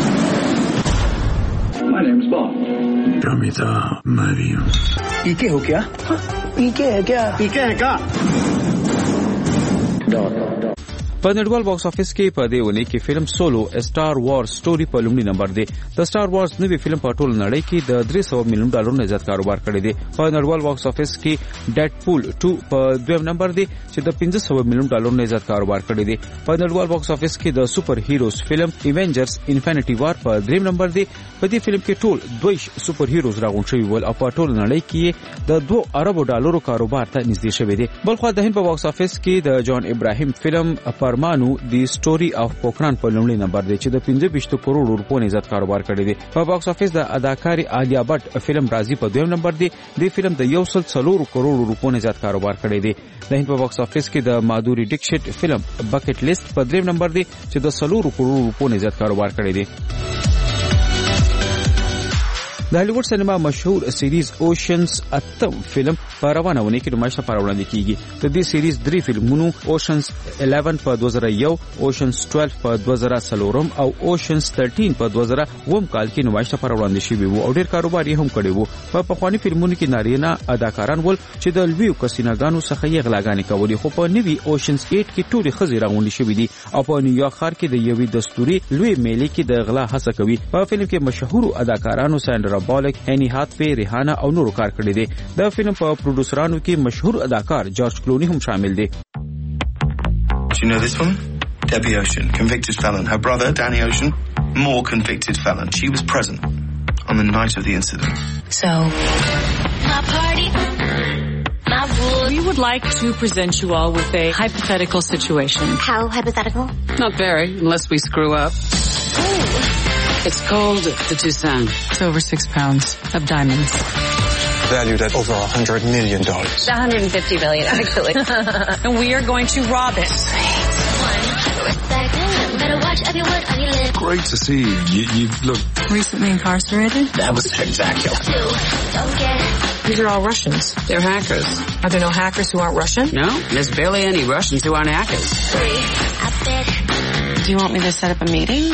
My name's Bond. Ramita Mariam. पीके हो क्या? पीके है क्या? पीके है क्या? په نړیوال باکس افیس کې په دې ونې کې فلم سولو سٹار وارز سټوري په لومړي نمبر دی. د سٹار وارز نوې فلم په ټول نړۍ کې د $300 ملیون نه زیات کاروبار کړی دی. په نړیوال باکس افیس کې ډیډپول 2 په دویم نمبر دی چې د $500 ملیون نه زیات کاروبار کړی دی. په نړیوال باکس افیس کې د سپر هیروز فلم ایونجرز انفینټی وار په دریم نمبر دی. په دې فلم کې ټول 2 سپر هیروز راغون شوی ول او په ټول نړۍ کې د $2 ارب کاروبار ته نږدې شوی دی. بلخو د هند په باکس افیس کې د جان ابراهیم فلم پر فرمانو دی سټوري اف پوکران په لومړي نمبر دی چې د 15 کروڑ روپو نه زیات کاروبار کړی دی. په باکس افیس د اداکاری عالیه بټ فلم راضی په دویم نمبر دی. د فلم د 1.4 کروڑ روپو نه زیات کاروبار کړی دی. د هند په باکس افیس کې د مادوري ډیکشت فلم بکټ لیست په دریم نمبر دی چې د 4 کروڑ روپو نه زیات کاروبار کړی دی. د هالیوډ سینما مشهور سیریز اوشنز اتم فلم په روانه ونې کې نمایش لپاره وړاندې کیږي. د دې سیریز 3 فلمونو اوشنز 11 په 2001، اوشنز 12 په 2004 او اوشنز 13 په 2009 کال کې نمایش لپاره وړاندې شوی وو او ډیر کاروبار یې هم کړی وو. په پخوانی فلمونو کې نارینه اداکاران ول چې د لویو کسیناګانو څخه یې غلاګانې کولې، خو په نوي اوشنز 8 کې ټولې ښځې راغونډې شوې دي او په نیویارک ښار کې د یوې دستوري لوی میلې کې د غلا هڅه کوي. په فلم کې مشهور اداکارانو ساندرا بالک، هنی هاتوی، ریحانا او نورو کار کړی دی. د فلم په پروډوسرانو کې مشهور اداکار جارج کلونی هم شامل دی. Do you know this woman? Debbie Ocean, convicted felon. Her brother, Danny Ocean, more convicted felon. She was present on the night of the incident. So, my party, my rule. We would like to present you all with a hypothetical situation. How hypothetical? Not very, unless we screw up. It's called the Toussaint. It's over 6 pounds of diamonds. Valued at over $100 million. It's $150 million, actually. And we are going to rob it. Great to see you. You look Recently incarcerated? That was spectacular. These are all Russians. They're hackers. Are there no hackers who aren't Russian? No, there's barely any Russians who aren't hackers. Do you want me to set up a meeting?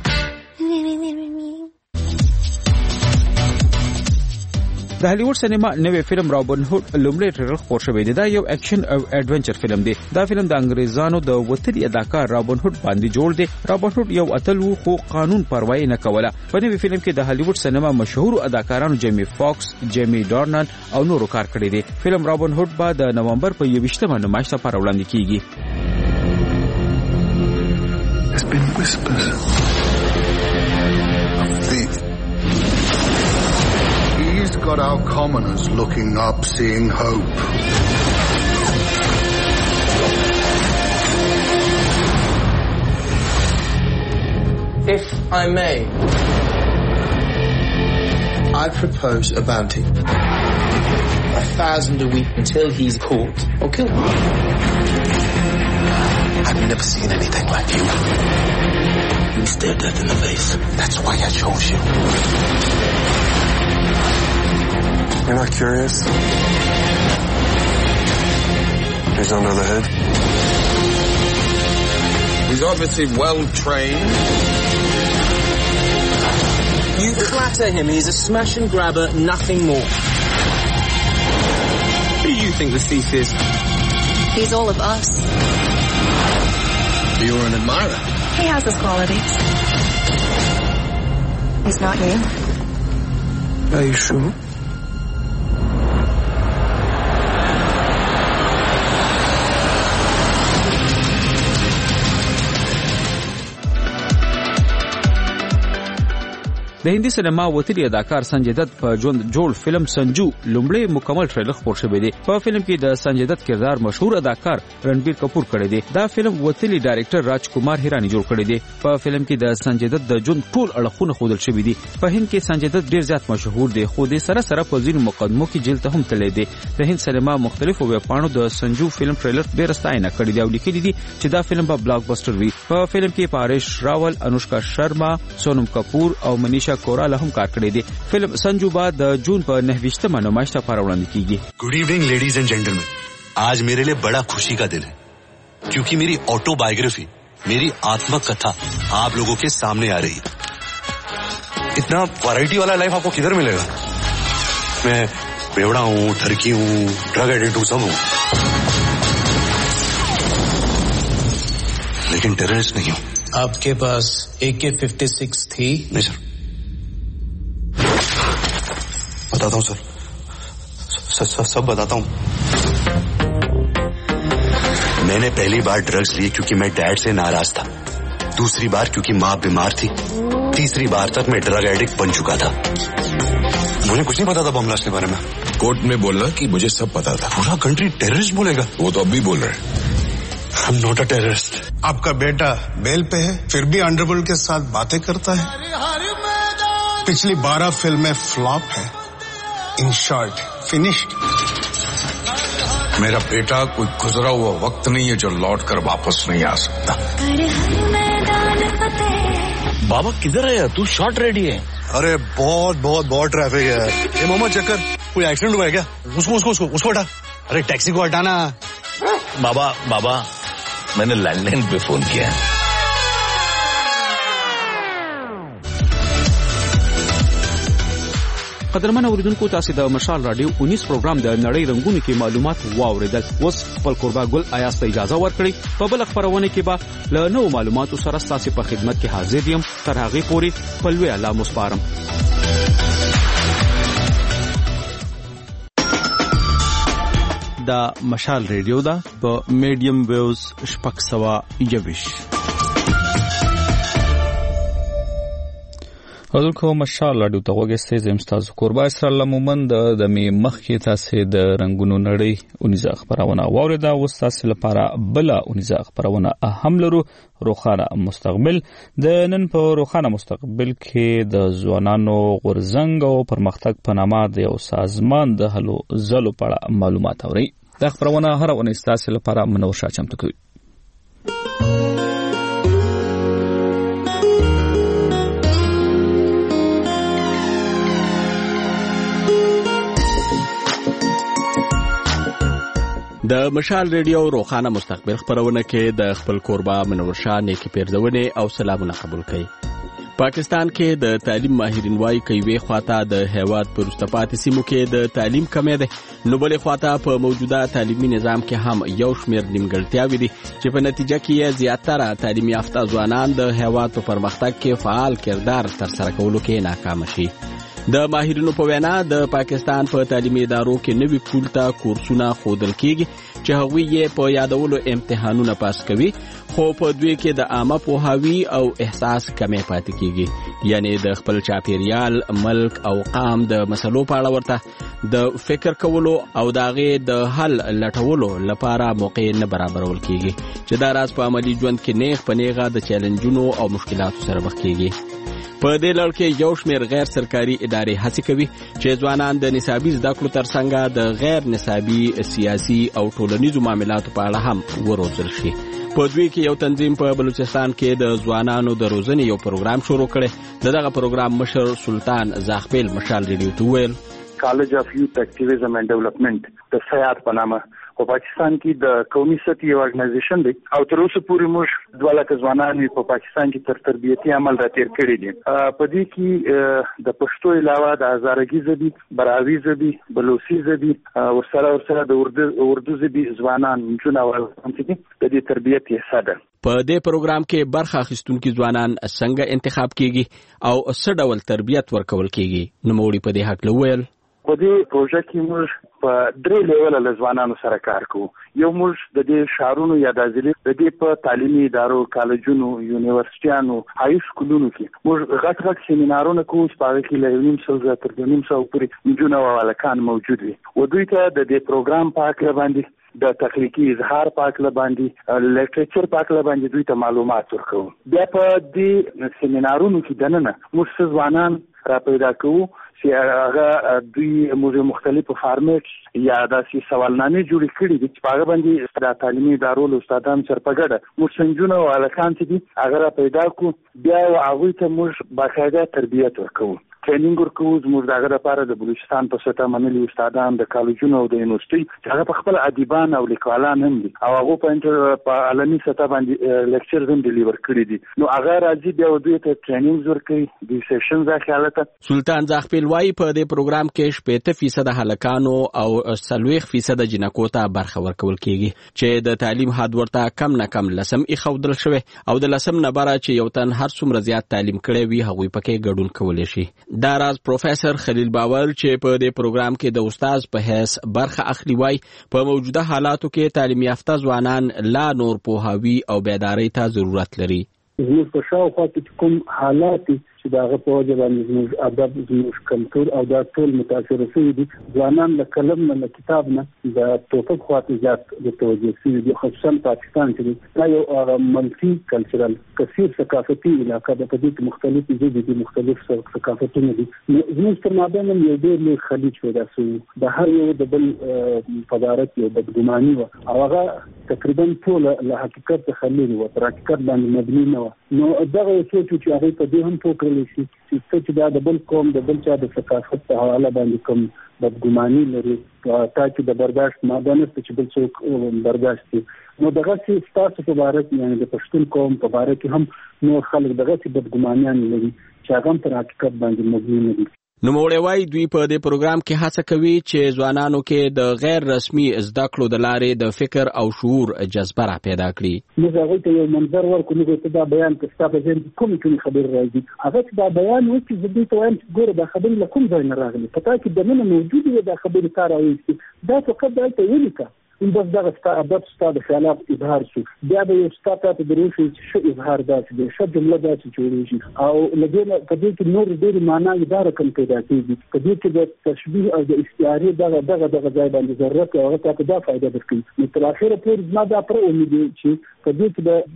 د هالیوډ سینما نوې فلم رابن هود لومړی ټریلر خپور شوی دی. دا یو اکشن او ایڈونچر فلم دی. دا فلم د انګریزانو د وتلي اداکار رابن هود باندې جوړ دی. رابن هود یو اتل وو خو قانون پروا نه کوله. په نوې فلم کې د هالیوډ سینما مشهور اداکارانو جیمی فاکس، جیمی ډارنن او نورو کار کړی دی. فلم رابن هود به د نومبر په 21 نمایش لپاره وړاندې کیږي. There's been whispers of thief. He's got our commoners looking up, seeing hope. If I may, I propose a bounty. 1,000 a week until he's caught or killed. I've never seen anything like you. You stare death in the face. That's why I chose you. You're not curious? He's under the head. He's obviously well trained. You flatter him. He's a smash and grabber, nothing more. Who do you think the thief is? He's all of us. You're an admirer. He has his qualities. He's not you. Are you sure? د هندي سینما وتلی اداکار Sanjay دت په ژوند جوړ فلم سنجو لومړی مکمل ټریلر خپور شوی دی. په فلم کې د Sanjay دت کردار مشهور اداکار رنبیر کپور کړی دی. دا فلم وتلی ډایریکټر راج کومار هیرانی جوړ کړی دی. په فلم کې د Sanjay دت د ژوند ټول اړخونه ښودل شوی دي. په هند کې Sanjay دت ډیر زیات مشهور دی خو د سره سره په ځینو مقدمو کې جیل ته هم تللی دی. د هند سینما مختلفو ویبپاڼو د سنجو فلم ټریلر ډیر ستاینه کړې دی او لیکلي دي چې دا فلم به بلاک بسټر وي. په فلم کې پاریش راول، انوشکا شرما، سونم کپور او منیشا کورالا هم کار کړی دی. فلم سنجو با د جون په 29 نمایش لپاره وړاندې کیږي. Good evening ladies and gentleman, आज मेरे लिए बड़ा खुशी का दिन है क्योंकि मेरी ऑटोबायोग्राफी, मेरी आत्मकथा आप लोगों के सामने आ रही है. इतना वैरायटी वाला लाइफ आपको किधर मिलेगा? मैं बेवड़ा हूँ, ठरकी हूँ, ड्रग एडिक्ट हूँ, सब हूँ, लेकिन टेररिस्ट नहीं हूँ. आपके पास AK-56 थी? नहीं सर. बताता हूँ सर, सब बताता हूँ. मैंने पहली बार ड्रग्स लिए क्योंकि मैं डैड से नाराज था. दूसरी बार क्योंकि माँ बीमार थी. तीसरी बार तक मैं ड्रग एडिक्ट बन चुका था. मुझे कुछ नहीं पता था बम ब्लास्ट के बारे में. कोर्ट में बोलना कि मुझे सब पता था. पूरा कंट्री टेररिस्ट बोलेगा. वो तो अब भी बोल रहे हैं. I'm not a terrorist. आपका बेटा बेल पे है, फिर भी अंडरवर्ल्ड के साथ बातें करता है. पिछली 12 फिल्में फ्लॉप है. In short, finished. मेरा बेटा कोई गुजरा हुआ वक्त नहीं है जो लौट कर वापस नहीं आ सकता. बाबा किधर है? तू शॉर्ट रेडी है? अरे बहुत ट्रैफिक है. ये मोहम्मद चक्कर, कोई एक्सीडेंट हुआ है क्या? उसको हटा. अरे टैक्सी को हटाना. बाबा मैंने लैंडलाइन पे फोन किया है. قدرمن اوریدونکو تاسو د مشال رادیو 19 پروګرام د نړۍ رنگونو کې معلومات واوریدل. اوس خپل قربا ګل آیاز ته اجازه ورکړئ. په بل خبرونه کې به له نوو معلوماتو سره تاسو په خدمت کې حاضر یم. تر هغه پورې په لوی الله مسپارم. دا مشال ریډیو دا په میډیم ویوز شپږ سوه یویش. حضور مشال رادیو ته وګورئ. زم تاسو قربا اسرائیل مومند د می مخکې تاسو د رنگونو نړۍ اونیزه خبرونه واوریدا. اوس تاسو لپاره بل اونیزه خبرونه هم لرو. روخانه مستقبل. د نن په روخانه مستقبل کې د ځوانانو غورځنګ او پرمختګ په نامه د یو سازمان د هلو ځلو په اړه معلومات اوري. دا خبرونه هر اونیزه تاسو لپاره منور شاچم تکوي. د مشال ریډیو روخانه مستقبل خبرونه کې د خپل قربا منور شاه نیکی پیردونه او سلامونه قبول کړي. پاکستان کې د تعلیم ماهرین وايي کوي خواته د هیواد پرستپات سیمو کې د تعلیم کمی ده، نو بلې خواته په موجوده تعلیمي نظام کې هم یو شمېر نیمګړتیاوې دي چې په نتیجه کې زیاتره تعلیم یافته ځوانان د هیواد په پرمختګ کې فعال کردار ترسره کولو کې ناکام شي. د ماهرینو په وینا د پاکستان په تعلیمي ادارو کې نوي پولته کورسونه ښودل کیږي چې هغوی یې په یادولو امتحانونه پاس کوي، خو په دوی کې د عامه پوهاوي او احساس کمی پاتې کیږي. یعنی د خپل چاپیریال، ملک او قام د مسلو په اړه ورته د فکر کولو او د هغې د حل لټولو لپاره موقع نه برابرول کیږي چې دا راز په عملي ژوند کې نیغ په نیغه د چیلنجونو او مشکلاتو سره مخ کیږي. په دې لړ کې یو شمېر غیر سرکاري ادارې هڅې کوي چې ځوانان د نصابي زده کړو ترڅنګ د غیر نصابي سیاسي او ټولنیزو معاملاتو په اړه هم وروزل شي. په دوی کې یو تنظیم په بلوچستان کې د ځوانانو د روزنې یو پروګرام شروع کړی. دغه پروګرام مشر سلطان زاخبیل مشال ریډیو ته وویل کالج اف یوث اکټیویزم اینڈ ډیولپمنٹ د سیات په نامه په پاکستان کې د قومي سطحي یو ارګنایزیشن دی او تر اوسه پورې موږ 2 لک ځوانان په پاکستان کې تر تربیتي عمل را تیر کړی دي. په دې کې د پښتو علاوه د هزارګي ژبې، براوي ژبې، بلوچي ژبې او سره د اردو ژبې ځوانان جون او چې د دې تربیت حصہ ده. په دې پروګرام کې برخه اخیستونکي ځوانان څنګه انتخاب کیږي او څه ډول تربیت ورکول کیږي، نو موږ په دې حق وویل. په دې پروژه کې موږ په 3 لیول له ځوانانو سره کار کوو. یو موږ د دې شهرونو یا د ځلې د دې په تعلیمي ادارو، کالجونو، یونیورسيټانو، های سکولونو کې موږ غټ سیمینارونه کوو چې په هغه کې له 1.5 تر 2.5 پورې نجونې او هلکان موجود وي. و دوی ته د دې پروګرام په اړه باندې د تخلیقي اظهار په اړه باندې لیټریچر په اړه باندې دوی ته معلومات ورکوو. بیا په دې سیمینارونو کې دننه موږ ځوانان را پیدا کوو چې هغه دوی موږ مختلفو فارمیټ یا داسې سوالنامې جوړې کړې دي چې په هغه باندې د تعلیمي ادارو له استادانو سره په ګډه موږ څنګه او هلکان چې دي هغه را پیدا کوو. بیا هغوی ته موږ باقاعده تربیت ورکوو، ټریننګ ورکوو. زموږ د هغه لپاره د بلوچستان په سطحه منلي استادان د کالجونو او د یونیورسيټي چې هغه په خپل ادیبان او لیکوالان هم دي او هغه په عالمي سطحه باندې لیکچرز هم ډیلیور کړي دي. نو هغه راځي بیا دوی ته ټریننګ ورکوي، د سیشنز اخیالته. سلطان زاخبیل وايي په دې پروګرام کې 70% هلکانو او 40% جنکو ته برخه ورکول کیږي چې د تعلیم حد ورته کم نه کم لسم ایښودل شوی او د لسم نه بره چې یو تن هر څومره زیات تعلیم کړی وي هغوی پکې ګډون کولی شي. دا راز پروفیسر خلیل باور چې په دې پروګرام کې د استاد په حیث برخه اخلي وايي په موجوده حالاتو کې تعلیم یافته ځوانان لا نور پوهاوي او بیدارۍ ته ضرورت لري. زموږ په شاوخوا کې کوم حالات چې دا غو په وجه باندې زموږ ادب زموږ کلتور او دا ټول متاثر شوي دي. ځوانان له قلم نه له کتاب نه د ټوپک خواته زیات متوجه شوي دي، خصوصا پاکستان کې دا یو ملټي کلچرل کثیر ثقافتي علاقه ده، په دې کې مختلف ژبې دي، مختلف ثقافتونه دي. زموږ تر مابین یو ډېر لوی خلیج پیدا شوی، د هر یو د بل په باره کې یو بدګماني وه او هغه تقریبا ټوله له حقیقت څخه لرې وه، پر حقیقت باندې مبني نه وه. نو دغه یو سوچ چې هغوی په دې هم پوه کړلی شي چې څه چې دا د بل قوم د بل چا د ثقافت په حواله باندې کوم بدګماني لري تا چې د برداشت ماده نشته چې بل څوک برداشت کړي. نو دغسې ستاسو په باره کې یعنې د پښتون قوم په باره کې هم نور خلک دغسې بدګمانیان لري چې هغه هم پر حقیقت باندې مبني نه دي. نوموړی وایي دوی په دې پروګرام کې هڅه کوي چې ځوانانو کې د غیر رسمي زده کړو د لارې د فکر او شعور جذبه را پیدا کړي. موږ هغوی ته یو منظر ورکړو، موږ ته دا بیان که ستا په ذهن کې کومې خبرې راځي، هغه چې دا بیان وکړي زه دوی ته وایم چې ګوره دا خبرې له کوم ځای نه راغلي، په تا کې دننه موجودې وي دا خبرې تا راویستې، دا فقط دلته ولیکه بس دغه ستا ادب ستا د خیالات اظهار شو، بیا به یو ستا ته دروشي چې ښه اظهار داسې دی، ښه جمله داسې جوړېږي او له دې نه په دې کې نور ډېرې معناوې دا رقم پیدا کېږي. په دې کې د تشبیه او د استعارې دغه ځای باندې ضرورت او هغه ته دا فایده درکوي. نو تر اخره پورې زما دا پوره امید دی چې په دې کې به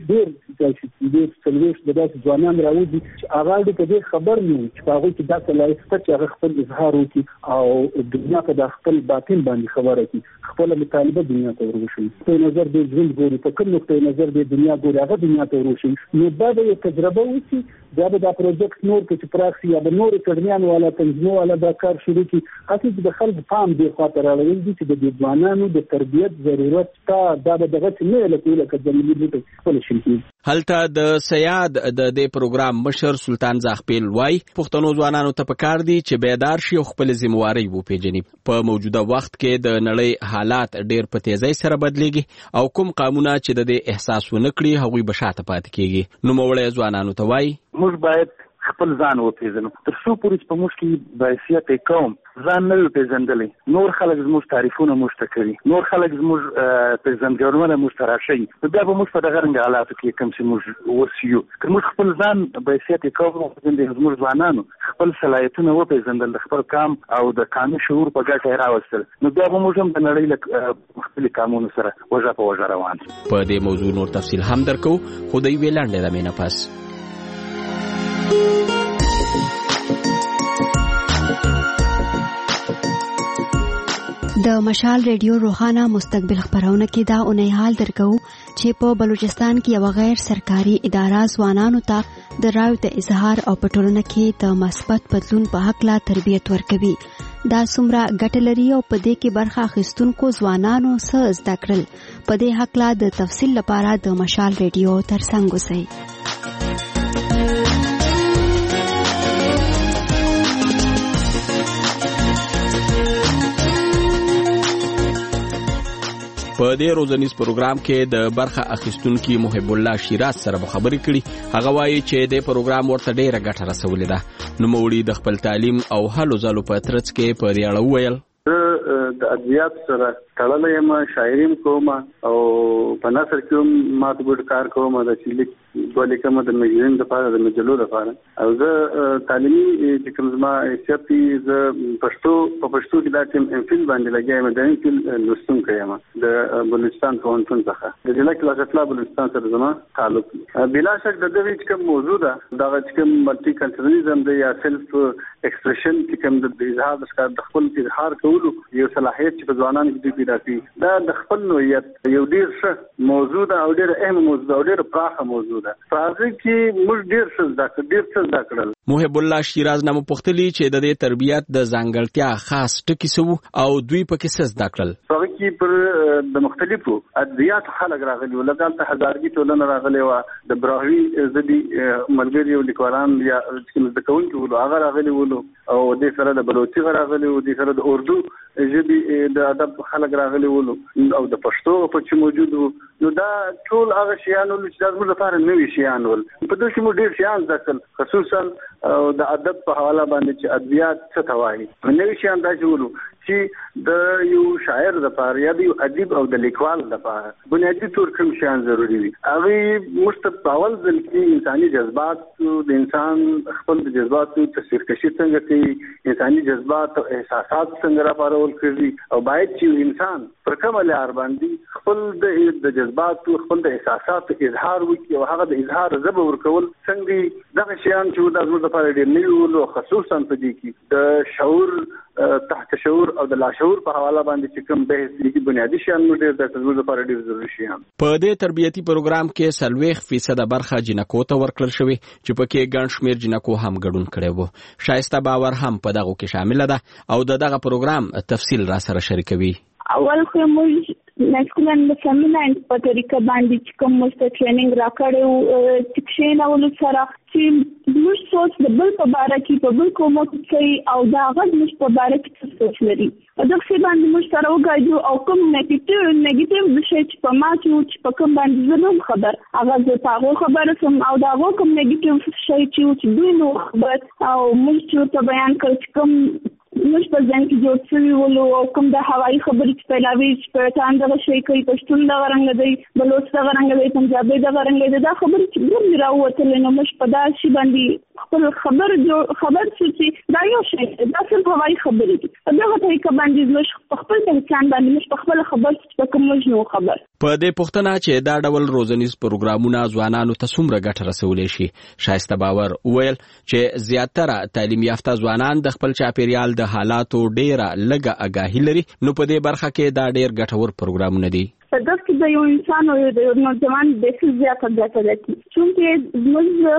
ډېر څلوېښت د داسې ځوانان راوځي چې هغه په دې خبر نه وي چې په هغوی کې دا صلاحیت شته چې هغه خپل اظهار وکړي او دنیا ته د خپل باطن باندې خبره کړي، خپله مطالبه دنیا ته وروښيي، په نظر دې ژوند ګوري، په کوم نقطې نظر دې دنیا ګوري هغه دنیا ته وروښيي. نو دا به یو تجربه وشي، دا به دا پروجیکټ نور کې چې پراخ شي یا به نورو کډمیانو والا تنظیمو والا دا کار شروع کړي. هسې چې د خلکو پام دې خواته راوړل دي چې د دې ځوانانو د تربیت ضرورت شته، دا به دغسې نه وي لکه د ملي بوټی خپله شل کېږي. هلته د سیاد د دې پروګرام مشر سلطان زاخپیل وای پښتنو ځوانانو ته پکار دي چې بیدار شي او خپل ذمہواری وپیژني. په موجوده وخت کې د نړۍ حالات ډېر په تیزۍ سره بدلیږي او کوم قانونه چې د دې احساس ونکړي هغوی به شاته پاتې کېږي. نوموړی ځوانانو ته وای موږ باید خپل ځان وپیژنو، تر څو پورې چې په موږ کې باحثیت قوم ځان نه وي پیژندلی، نور خلک زموږ تعریفونه موږ ته کوي، نور خلک زموږ پیژندګړونه موږ ته راشي، نو بیا به موږ په دغه رنګه حالاتو کې کوم چې موږ اوس یو که موږ خپل ځان باحثیت قوم وپېژندل، زموږ ځوانانو خپل صلاحیتونه وپېژندل، د خپل قام او د قامي شعور په ګټه یې راوستل، نو بیا به موږ هم د نړۍ له خپلې قامونو سره وژه په وژه روان شو. په دې موضوع نور تفصیل هم درکو، خو د یوې لنډې دمې نه پس. د مشال ریډیو روحانه مستقبل خبرونه کې دا اونۍ حال درکو چې په بلوچستان کې یو غیر سرکاري اداره ځوانانو ته د رایو د اظهار او په ټولنه کې د مثبت بدلون په حق لا تربیت ورکوي. دا څومره ګټه لري او په دې کې برخه اخیستونکو ځوانانو څه زده کړل، په دې حق لا د تفصیل لپاره د مشال ریډیو ترڅنګ اوسئ. په دې روزنیز پروګرام کې د برخه اخیستونکو محب الله شیراز سره خبرې کړي. هغه وایي چې د پروګرام ورته ډیره ګټه رسولې ده. نو موړي د خپل تعلیم او هلو ځلو په ترڅ کې په دې اړه وویل د ادبیات سره تړلې یم، شاعري کوم او په نثر کې ما ته ګډ کار کوم د چې لیکم د مجلین لپاره د مجلو لپاره، او زه تعلیمي چې کوم زما حیثیت زه په پښتو کې دا چې ام فیل باندې لګیا یم، د ام فیل لوستونکی یم د بلوچستان پوهنتون څخه د ضلع کلاس اطلاع بلوچستان سره زما تعلق. بلا شک د دغه چې کوم موضوع ده دغه چې کوم ملټي کلچرلیزم دی یا سیلف ایکسپریشن چې کوم د اظهار د خپل اظهار کولو یو صلاحیت چې په ځوانانو کې پیدا کړي، دا د خپل نوعیت یو ډیر ښه موضوع ده او ډیر اهم موضوع ده او ډیر پراخه موضوع ده. په هغه کې موږ ډیر څه زده کړل. محب الله شیراز نامو پختلی چې د دې تربیت د ځانګړتیا خاص ټکي سو او دوی پکې څه زده کړل. هغه کې پر د مختلفو ادبیات خلک راغلي ول، دلته هزارګي ټولنه راغلي و، د براوی زدي ملګری او لیکوالان یا چې زده کوونکي ول هغه راغلي ول، او د سره د بلوچي راغلي او د سره د اردو ژبې د ادب خلک راغلي ول او د پښتو په چې موجود وو. نو دا ټول هغه شیان ول چې د موږ لپاره نوي شیان ول، په دې کې موږ ډیر شیان زده کړل، خصوصا د ادب په حواله باندې چې ادبیات څه ته وایي. نوي شیان دا چې ولو چې د یو شاعر لپاره یا د یو ادیب او د لیکوال لپاره بنیادی طور کوم شیان ضروری دي. هغه مستقبل ځل کې انساني جذبات د انسان خپل جذباتو تصویر کشي څنګه کوي، انساني جذبات او احساسات څنګه راپارول کوي او باید چې انسان پر کومه لار باندې خپل د جذباتو خپل د احساساتو اظهار وکړي او هغه د اظهار ژبه ورکول څنګه دغه شیان چې د زموږ لپاره ډېر نوي او خصوصا په دې کې د شعور تحت شعور او د لاشعور په حواله باندې چې کوم بحث دي بنیادی شیان نو ډېر د زموږ لپاره ډېر ضروري شیان. په دې تربیتي پروګرام کې 40% برخه جنکو ته ورکړل شوې چې پکې ګڼ شمېر جنکو هم ګډون کړی وو. شایسته باور هم په دغه کې شامل ده او دغه پروګرام تفصیل را سره شریکوي. اول خو موږ نسکولن د فیمیناین په طریقه باندې چې کوم مست ټریننګ راکړو چې کښینول سره چې موږ سوچ د بل په باره کې په بل کوم څه او دا غږ موږ په باره کې سوچ لري. په دغه څه باندې موږ سره وګایو او کوم نیگیټیو شی چې په ما چې په کوم باندې زنوم خبر هغه زه تاسو خبره سم او دا کوم نیگیټیو شی چې دوی نو خبر او موږ چې په بیان کړ چې کوم موږ په ځان کې جوړ شوي ولو او کوم د هوایي خبرې چې پیلاوي چې په تان دغه شی کوي پښتون دغه رنګ دی، بلوچ دغه رنګ دی، پنجابي دغه رنګ دی، دا خبرې چې ګورې راووتلې نو موږ په دا شي باندې خپل خبر چې دا یو شی دا صرف هوایي خبرې دي. په دغه طریقه باندې موږ په خپل پهچان باندې موږ په خپل خبر چې کوم موږ نو خبر. په دې پوښتنه چې دا ډول روزنیز پروګرامونه ځوانانو ته څومره ګټه رسولی شي، شایسته باور وویل چې زیاتره تعلیم یافته ځوانان د خپل چاپیریال د حالاتو ډیره لږه آگاهي لري، نو په دې برخه کې دا ډیر ګټور پروګرامونه دي. په دغه کې د یو انسان او د یو نوجوان د څه زیاته ګټه لري چې موږ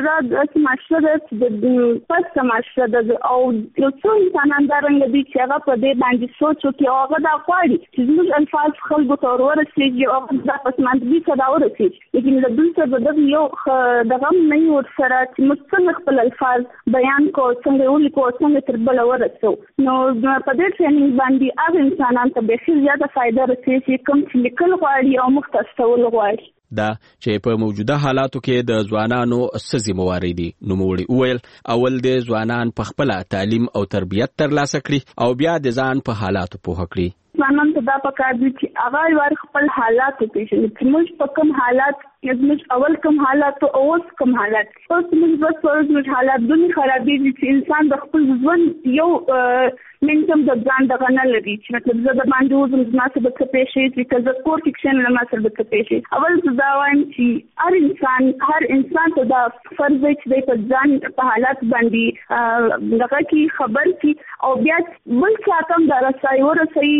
معاشره د پس معاشره د او یو څو انسانان درنګ دي چې هغه په دې باندې سوچ وکړي او هغه دا غواړي چې موږ الفاظ خلکو ته ورسېږي او دا پسماندګي ته ورسېږي، لیکن د دوی څخه د یو دغه نه ورسره چې موږ څنګه خپل الفاظ بیان کو څنګه ولیکو څنګه تر بل ورسو. نو په دې ټریننګ باندې هغه انسانان ته به زیاته فائدہ رسېږي کوم لیکل غواړي او مختصول غواړي. دا چې په موجوده حالاتو کې د ځوانانو څه مواري دي، نو موړي وویل اول د ځوانان په خپل تعلیم او تربیت ترلاسه کړي او بیا د ځان په حالاتو پوه کړي. ځوانان ته دا پکار دي چې هغه ور خپل حالات پیژني چې موږ په کوم حالات موږ اول کوم حالات او اوس کوم حالات اوس موږ حالات دونی خرابې دي چې انسان د خپل ژوند یو منځم د ځان دغه نه لري چې مطلب زه د باندې وزم مناسبه څه پېښې چې کله کور کې کښېنم مناسبه څه پېښې اول دا وایم چې هر انسان ته دا فرض دی چې په ځان په حالات باندې دغه کې خبر کی او بیا بل څه دا رسای ورسای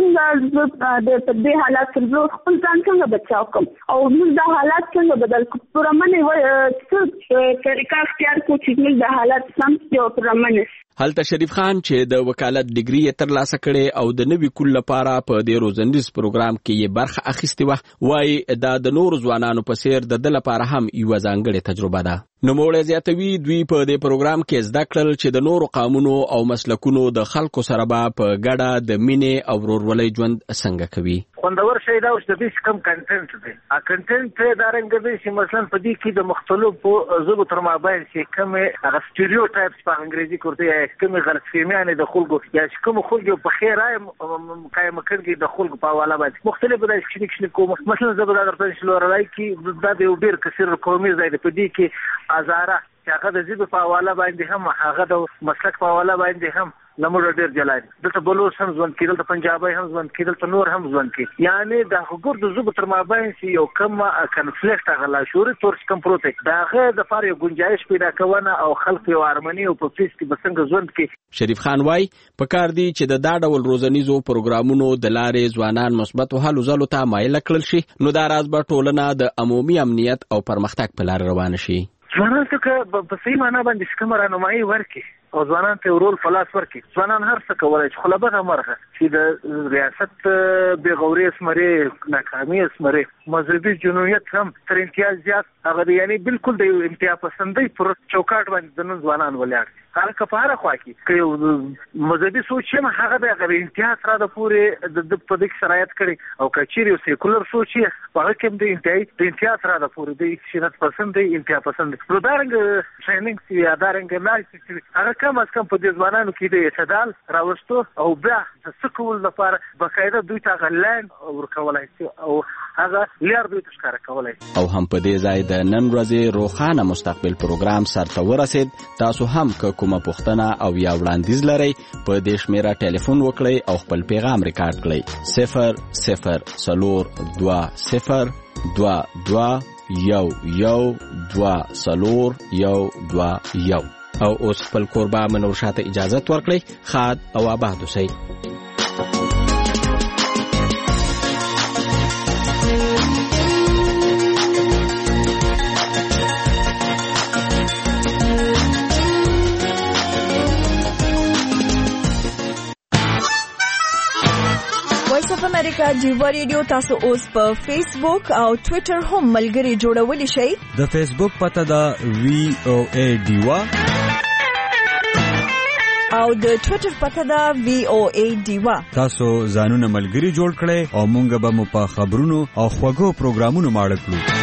څنګه د دې حالات سره خپل ځان څنګه بچاو کوم او موږ د حالات څنګه بدل کو پرمنه څه طریقه اختیار کو چې موږ د حالات سم او پرمنه. هلته شریف خان چې د وکالت ډیګري یې ترلاسه کړې او د نوي کول لپاره په دې روزندیز پروګرام کې یې برخه اخیستې وه، وایي دا د نور ځوانانو په څیر د ده لپاره هم یوه ځانګړې تجربه ده. نوموړی زیاتوي دوی په دې پروګرام کې زده کړل چې د نورو قومونو او مسلکونو د خلکو سره به په ګډه د مینې او ورورولۍ ژوند څنګه کوي. خوندور شی دا چې د دې کم کنټنټ دی کنټنټ دا رنګ دی چې مثلا په دې کې د مختلفو ژبو تر مابین چې کوم هغه سټیریوټایپس په انګریزي کوي کوم غلطفهمیان د خلکو یا کوم خلکو په خیر قائم کړي د خلکو په حواله باندې مختلف د شریک کوم مثلا زبر درته شلورلای کې د یو ډیر کثیر قومي ځای په دې کې ازاره چې هغه د ژبې په حواله باندې هم هغه د مسلک په حواله باندې هم لمر ډیر جلای دلته بلوچ هم ځوان کېدل ته پنجابي هم ځوان کېدل ته نور هم ځوان کې یعنی د حقوق د ژبې تر مابین یو کم کنفلیکټ غلا شوري تور کم پروت داغه د فار یو گنجائش پیدا کوونه او خلک یو ارمنی او په فیس کې بسنګ ژوند کې. شریف خان وای په کار دی چې د دا ډول روزنیزو پروګرامونو د لارې ځوانان مثبت حل زلو ته مایل کړل شي، نو دا راز به ټولنه د عمومي امنیت او پرمختګ په لار روان شي. ځوانان ته په صحیح معنا باندې کوم راهنمایي ورکړي او ځوانان ته رول فلاس ورکړي. ځوانان هر څه کولای چې خلبه مرغه چې د ریاست بغوري اسمري ناکامي اسمري مذهبي جنویت هم تر امتیاز زیات هغه یعنی بالکل د امتیاز پسندۍ پر چوکاټ باندې د نن ځوانان ولاړ هر کفاره خوا کې مذهبي سوچ هم هغه د امتیاز را د پورې د پدې شرایط کړي او کچيري سیکولر سوچ هغه کوم د امتیاز را د پورې د شنت پسند امتیاز پسند نو دارنګ ټریننګ یا دارنګ نایس هغه کم از کم په دې ځوانانو کې د اعتدال راوستو او بیا د سکول لپاره بقاعده دوی ته غلان ورکولای شي او هغه لار دوی تشکر کولای او هم په دې ځای د نن ورځې روخانه مستقبل پروګرام سرته ورسید تاسو هم کومه پوښتنه او یا وړاندیز لرئ په دې شمیره ټلیفون وکړئ او خپل پیغام ریکارډ کړئ 0002222 او اوس خپل کوربه منور شاته اجازه ورکړئ خاد او آباد اوسئ. وایس اف امریکا جیوا ریډیو تاسو اوس په فیسبوک او ټوئیټر هم ملګري جوړولی شئ. د فیسبوک پته دا VOA دیوا او د ټوئیټر پته دا VOA دیوا. تاسو ځانونه ملګري جوړ کړئ او مونږ به مو په خبرونو او خوږو پروګرامونو ماړه کړو.